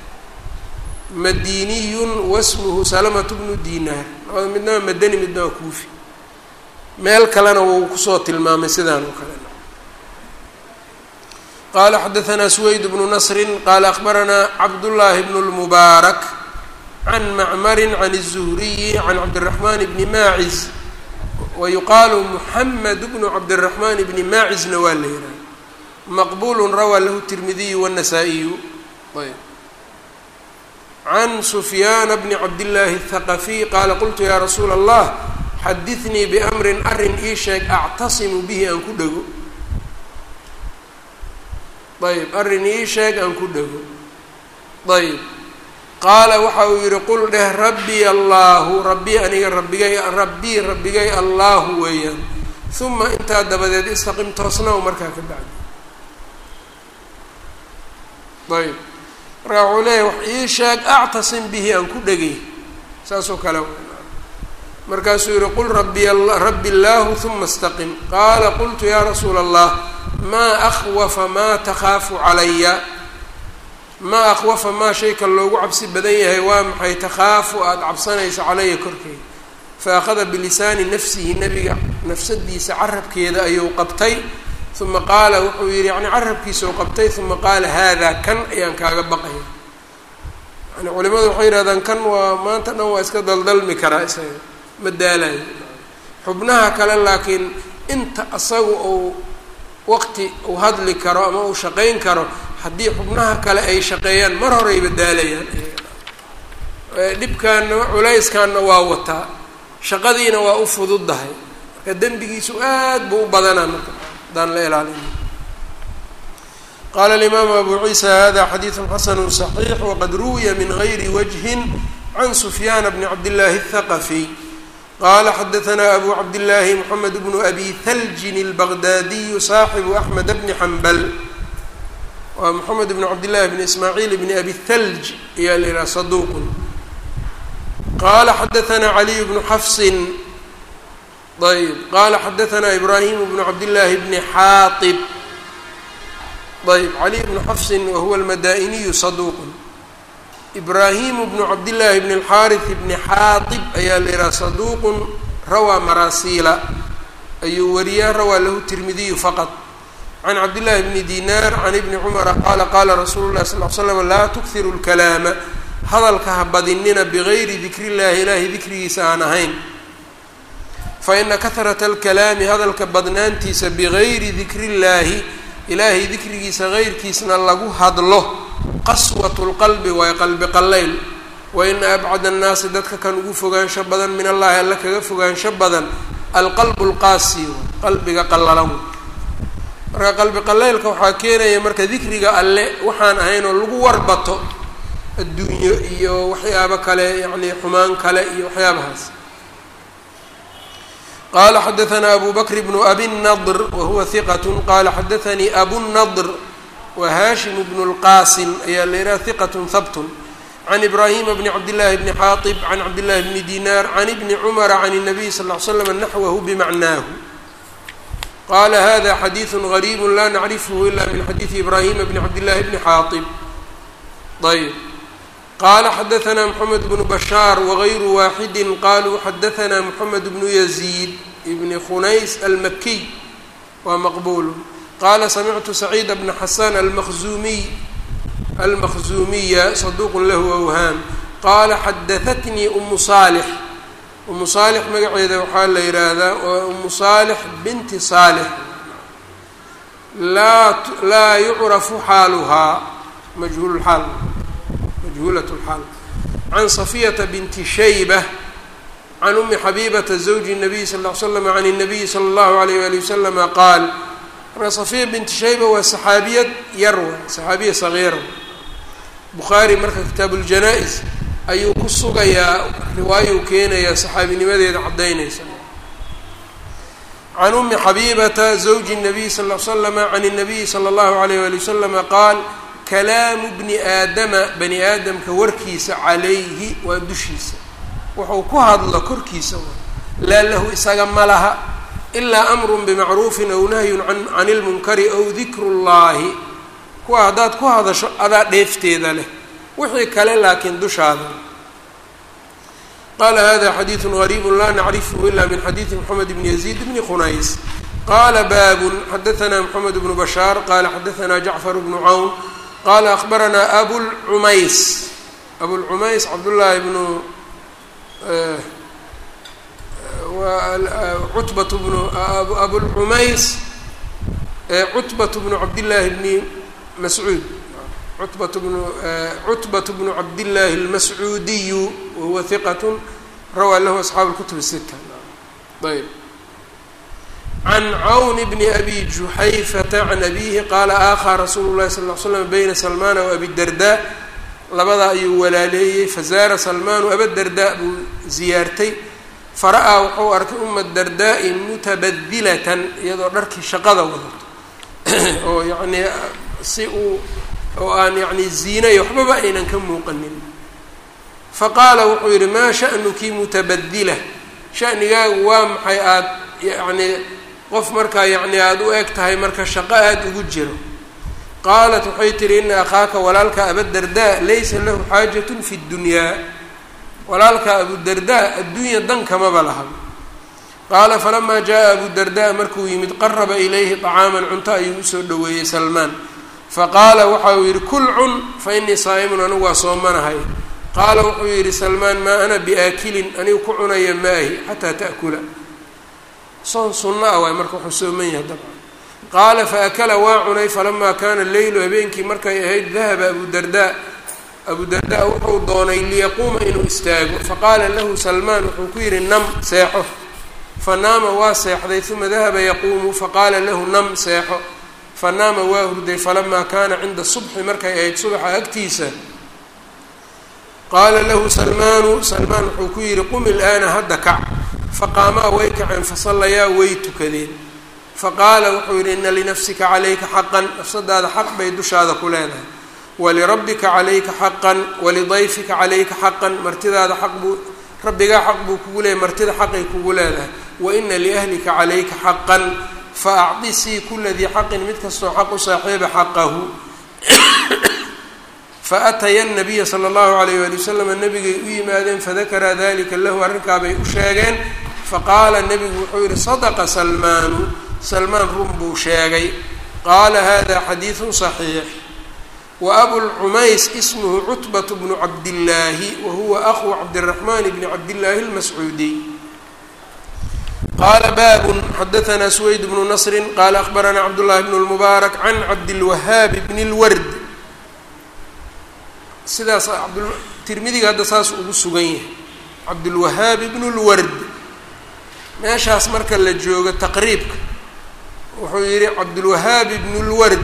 madiniyun wasmuhu salamatu bnu dinaar. midna waa madani midna waa kuufi. meel kalena wuu kusoo tilmaamay sidaan oo kale. qala xadaثna suwayd bnu nasri qala akhbaranaa cabdullaahi bnu اlmubaarak can macmari can الzuhriyi can cabdالraxmaan bni maaciz wayuqaalu muxamed bnu cabdالraxmaan bni maacizna waa la yihah maqbulu rawaa lahu tirmidiyu wالnasaa-iyu. ayb can sufyaana bni cabdillaahi الthaqafiy qaala qultu yaa rasuula allah xadiثnii biamrin arin ii sheeg actasimu bihi aan ku dhego. ayb arrin ii sheeg aan ku dhego. ayb qaala waxa uu yihi qul dheh rabbiy allaahu rabbi aniga rabbigay rabbii rabbigay allaahu weeyaan uma intaa dabadeed istaqim toosnaw markaa ka bacdi. ayb markaa wuxuu leeyahy wax ii sheeg actasim bihi aan ku dhegay saasoo kale. markaasuu yihi qul rabbiy rabbi illaahu uma istaqim. qaala qultu yaa rasuula allah maa akhwafa maa takhaafu calaya maa akhwafa maa shayka loogu cabsi badan yahay waa maxay takhaafu aada cabsanayso calaya korkeeda. fa akhada bilisaani nafsihi nabiga nafsadiisa carabkeeda ayuu qabtay uma qaala wuxuu yihi yani carabkiisa u qabtay uma qaala haadaa kan ayaan kaaga baqaya. yani culimadu waxay yihahdaan kan waa maanta dhan waa iska daldalmi karaa isaga ma daalayo. xubnaha kale laakiin inta asaga uu waqti uu hadli karo ama uu shaqayn karo haddii xubnaha kale ay shaqeeyaan mar horeyba daalayaan. dhibkaana culayskanna waa wataa shaqadiina waa u fududdahay marka dembigiisu aad buu u badanaa marka haddaan la ilaalin. qaala alimaamu abu ciisa hada xadiidu xasanu صaxiix waqad ruwiya min gayri wajhin can sufyaana bni cabdillaahi الthaqafiy. qala xadaثna abu cabdillaahi mxamed bnu abi haljin اlbagdaadiyu saaxibu axmed bni xambal. waa mxamed bn cabdillahi bni ismaaciil bni abi thalj ayaa la yihaha saduuqun. qala xadaثna caliy bnu xafsin. ayb qala xadaثna ibrahim bnu cabdillaahi bni xaaib. ayb caliy bnu xafsin wahuwa almada'iniyu saduuqun. ibraahimu bnu cabdillaahi bni alxaariث bni xaaib ayaa la yihaha saduuqun rawaa maraasiila ayuu wariyaa rawaa lahu tirmidiyu faqad. can cabdillaahi bni dinaar can ibni cumara qaala qaala rasuulu llahi sal l slam laa tukhiru lkalaama hadalka ha badinina bigayri dikri llahi ilaahay dikrigiisa aan ahayn. faina kahrata alkalaami hadalka badnaantiisa bigayri dikri llaahi ilaahay dikrigiisa gayrkiisna lagu hadlo qaswatu lqalbi waay qalbi qallayl. wa ina abcada annaasi dadka kan ugu fogaansho badan min allahi alla kaga fogaansho badan alqalbu lqaasi qalbiga qallalan. marka qalbi qalaylka waxaa keenaya marka dikriga alle waxaan ahayn oo lagu warbato adduunyo iyo waxyaabo kale yacni xumaan kale iyo waxyaabahaas. qala xadaثna abu bakr bnu abi الnadr wahuwa hiqat qala xadaثanii abu الnadr wa hashim bnu اlqasim ayaa la yidhaha hiqat habt can ibrahima bni cabdillahi bni xaaib can cabdillahi bni dinaar can ibni cumara can الnabiy sal ll ly slam naxwahu bimacnaahu. qala hada xadiiثu غariib la nacrifhu ila min xadiiثi ibrahima bni cabdillahi bni xaaib. ayb qala xadaثna mxamed bnu bashaar wagayru waaxidi qaluu xadaثna mxamed bnu yaziid bni khunays almakiy waa maqbul. qala samictu saciid bna xasan almaqzumiy almakhzuumiya saduuq lahu awhaam qaala xadahatnii umu saalix umu saalix magaceeda waxaa la yidhaahdaa waa umu saalix binti saalix laa laa yucrafu xaaluhaa majhuululxaal majhuulat lxaal can safiyata binti shayba can umi xabiibata zawji الnabiy sal ll ly slam can الnabiyi salى اllahu alayh ali waslama qaal marka safiya binti shayba waa saxaabiyad yar wa saxaabiya sagiira bukhaari marka kitaabu ljanaa-is ayuu ku sugayaa riwaayou keenayaa saxaabinimadeeda caddaynaysa can umi xabiibata zawji الnabiy sal l slama can الnabiyi salى اllahu alayh ali waslama qaal kalaamu bni aadama bani aadamka warkiisa calayhi waa dushiisa wuxuu ku hadlo korkiisa laa lahu isaga ma laha ilaa amrun bimacruufin aw nahyun can ilmunkari aw dikru llahi kuwa haddaad ku hadasho adaa dheefteeda leh wixii kale laakiin dushaada qaala hada xadiidu gariibu laa nacrifhu ila min xadiidi moxamed bni yaziid bni qunays qaala baabun xadahanaa moxamed bnu bashaar qaala xadahanaa jacfar bnu cawn qaala akhbaranaa abulcumays abulcumays cabdullaahi bnu cutbat bnu abulcumays cutbat bnu cabdillaahi bni mascuud cutbat bnu cutbat bnu cabdillaahi almascuudiyu wahuwa hiqat rawaa lahu asxaabu lkutub الsita ayb can cawn bni abi juxayfata can abihi qaala aakhaa rasuulu llahi sal ll ly slam bayna salmaana wa abi darda labadaa ayuu walaaleeyey fazaara salmaanu abadarda buu ziyaartay fara-aa wuxuu arkay uma dardaa'i mutabadilatan iyadoo dharkii shaqada wadato oo yacnii si uu oo aan yacni ziinayo waxbaba aynan ka muuqanin faqaala wuxuu yidhi maa sha'nuki mutabadila sha'nigaagu waa maxay aada yacnii qof markaa yacni aada u eg tahay marka shaqo aada ugu jiro qaalat waxay tihi ina akhaaka walaalka abadardaa laysa lahu xaajatun fi ddunyaa walaalka abudardaa adduunya dan kamaba laha qaala falamaa jaa abudardaa markuu yimid qaraba ilayhi طacaaman cunto ayuu usoo dhoweeyey salmaan faqaala waxa uu yidhi kul cun fa inii saa'imun anigu waa soomanahay qaala wuxuu yidhi salmaan maa ana biaakilin anigu ku cunaya maahi xataa ta'kula soon sunno ah waay marka wuxuu sooman yahay dabcan qaala faakala waa cunay falamaa kaana leylu habeenkii markay ahayd dahaba abudardaa abudardaa wuxuu doonay liyaquuma inuu istaago faqaala lahu salmaan wuxuu ku yidhi nam seexo fanaama waa seexday uma dahaba yaquumu faqaala lahu nam seexo fanaama waa hurday falamaa kaana cinda subxi markay ahayd subaxa agtiisa qaala lahu salmaanu salmaan wuxuu ku yidhi qum ilaana hadda kac faqaamaa way kaceen fasallayaa way tukadeen faqaala wuxuu yidhi ina linafsika calayka xaqan nafsadaada xaq bay dushaada ku leedahay walirabbika calayka xaqan walidayfika calayka xaqan martidaada xaq buu rabbigaa xaq buu kugu leeyahay martida xaqay kugu leedahay wa ina liahlika calayka xaqan fa acdisii kula dii xaqin mid kastoo xaq u saaxiiba xaqahu faataya nabiya sala allahu alayh wali wasalam nabigay u yimaadeen fadakara dalika lahu arrinkaabay u sheegeen faqaala nebigu wuxuu yihi sadaqa salmaanu salmaan run buu sheegay qaala hada xadiidu صaxiix wa abulcumays ismuhu cutbat bnu cabdillaahi wa huwa akhu cabdiraxmaan bni cabdillaahi almascuudiy qaala baabun xadahanaa suwayd bnu nasrin qaala akhbaranaa cabdullahi bnu lmubaarak can cabdilwahaabi bni lward sidaas tirmidiga hadda saas ugu sugan yahay cabdulwahaabi bnu lward meeshaas marka la joogo taqriibka wuxuu yihi cabdulwahaabi bnu lward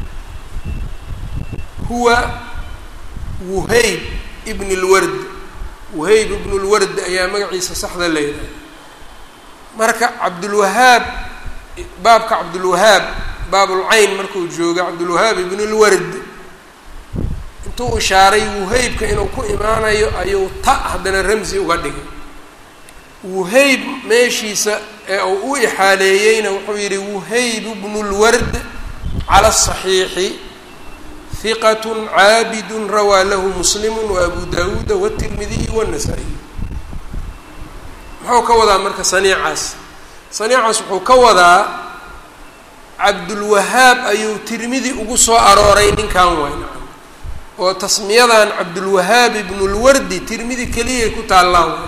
huwa wuhayb ibn lward wuhayb ibnu lward ayaa magaciisa saxda la yidhaha marka cabdulwahaab baabka cabdulwahaab baabulcayn markuu joogo cabdulwahaab ibn lward intuu ishaaray wuhaybka inuu ku imaanayo ayuu ta haddana ramsi uga dhigay wuhayb meeshiisa ee uu u ixaaleeyeyna wuxuu yidhi wuhayb bnu lward cala asaxiixi hiqatun caabidun rawaa lahu muslimu waabu daawuuda watirmidiy waannasaa-iy muxuu ka wadaa marka saniicaas saniicaas wuxuu ka wadaa cabdulwahaab ayuu tirmidi ugu soo arooray ninkan waay nacam oo tasmiyadan cabdulwahaab ibnu lwardi tirmidi keliyay ku taallaa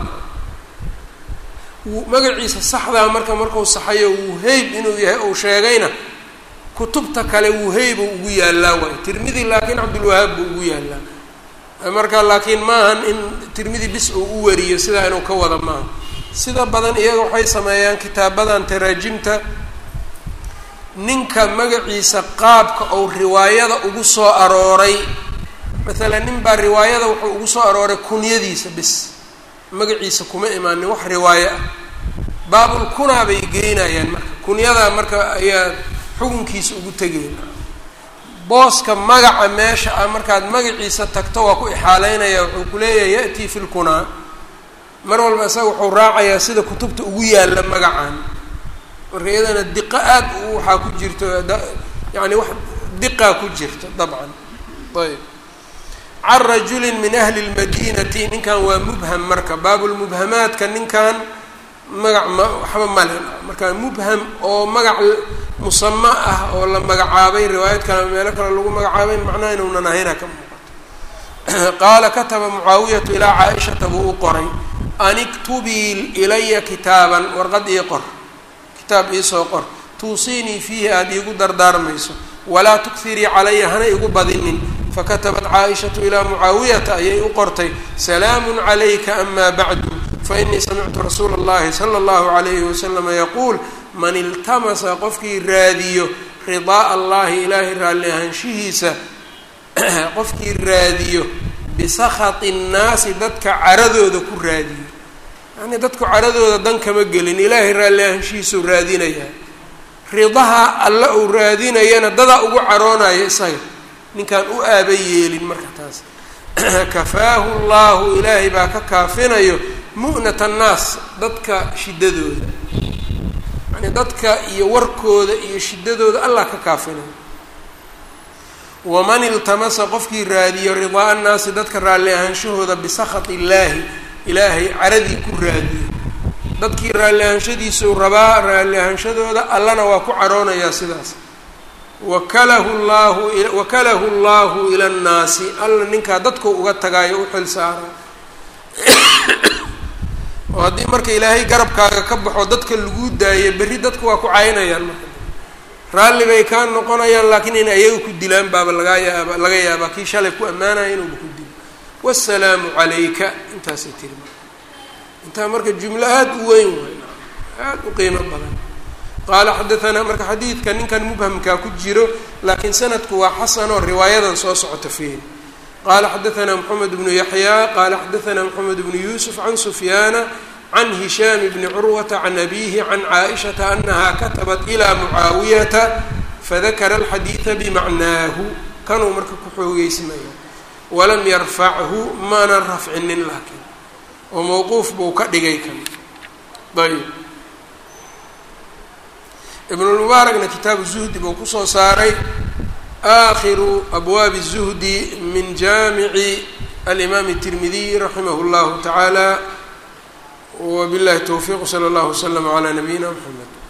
magaciisa saxdaa marka markuu saxayo wuhayb inuu yahay ou sheegayna kutubta kale wuhayb uu ugu yaallaa waay tirmidi laakiin cabdulwahaab buu ugu yaallaa marka laakiin maahan in tirmidi bis uu u wariyo sidaa inuu ka wada maaha sida badan iyaga waxay sameeyaan kitaabadan taraajimta ninka magaciisa qaabka ou riwaayada ugu soo arooray maalan nin baa riwaayada wuxuu ugu soo arooray kunyadiisa bis magaciisa kuma imaanin wax riwaayo ah baabul kunaa bay geynayaan marka kunyadaa marka ayaa xukunkiisa ugu tegayna booska magaca meesha ah markaad magaciisa tagto waa ku ixaaleynaya wuxuu ku leeyahay ya'tii fi lkunaa mar walba isaga wuxuu raacayaa sida kutubta ugu yaalla magacan marka iyadana diqa aad u waxaa ku jirto yani wax diqaa ku jirta dabcan ayb can rajulin min ahli lmadinati ninkan waa mubham marka baabulmubhamaadka ninkan magac ma waxba male marka mubham oo magac musama ah oo la magacaabay riwaayad kale meelo kale lagu magacaabay macnaha inuunan ahayna ka muuqato qaala kataba mucaawiyatu ilaa caaishata buu u qoray an iktubii ilaya kitaaban warqad ii qor kitaab iisoo qor tuusiinii fiihi aada iigu dardaarmayso walaa tukhirii calaya hana igu badinin fakatabat caaishatu ilaa mucaawiyata ayay u qortay salaamun calayka ama bacdu fainii samictu rasuula اllahi sala اllahu alayhi wasalama yaquul man iltamasa qofkii raadiyo ridaa allahi ilaahay raalli ahaanshihiisa qofkii raadiyo bisakati nnaasi dadka caradooda ku raadiyo yacnii dadku caradooda dan kama gelin ilaahay raalli ahaanshihiisuu raadinayaa ridaha alla uu raadinayana dadaa ugu caroonaya isaga ninkaan u aaba yeelin marka taas kafaahu llahu ilaahay baa ka kaafinayo mu'nat annaas dadka shiddadooda yani dadka iyo warkooda iyo shiddadooda allah ka kaafinayo waman iltamasa qofkii raadiyo ridaa annaasi dadka raalli ahaanshahooda bisakhat illaahi ilaahay caradii ku raadiyo dadkii raalli ahaanshadiisuu rabaa raalli ahaanshadooda allana waa ku caroonayaa sidaas wakalahu llahu wakalahu llahu ila nnaasi alla ninkaa dadku uga tagaayo u xil saara oo haddii marka ilaahay garabkaaga ka baxo dadka lagu daayo berri dadku waa ku caynayaan marka raalli bay kaa noqonayaan laakiin in ayaga ku dilaan baaba lagaa yaaba laga yaabaa kii shalay ku ammaanaya inuuba ku dilo wasalaamu calayka intaasay tiri intaa marka jumlo aada u weyn way aada u qiimo badan qaala xadaanaa marka xadiidka ninkan mubhamkaa ku jiro laakiin sanadku waa xasan oo riwaayadan soo socota fiihi qaala xadaanaa moxamed bnu yaxya qaala xadaanaa moxamed bnu yuusuf can sufyaana can hishaam bni curwata can abiihi can caaishata anaha katabat ilaa mucaawiyata fadakara alxadiida bimacnaahu kanuu marka ku xoogeysmaya walam yarfachu maanan rafcinin laakiin oo mawquuf buu ka dhigay kan ayb ibnulmubaarakna kitaabu zuhdi buu kusoo saaray aakhiru abwaabi الzuhdi min jaamici alimaam الtirmidiy raximah اllahu tacaala wabillahi towfiiq salى اllahu waslama calaa nabiyina mxamed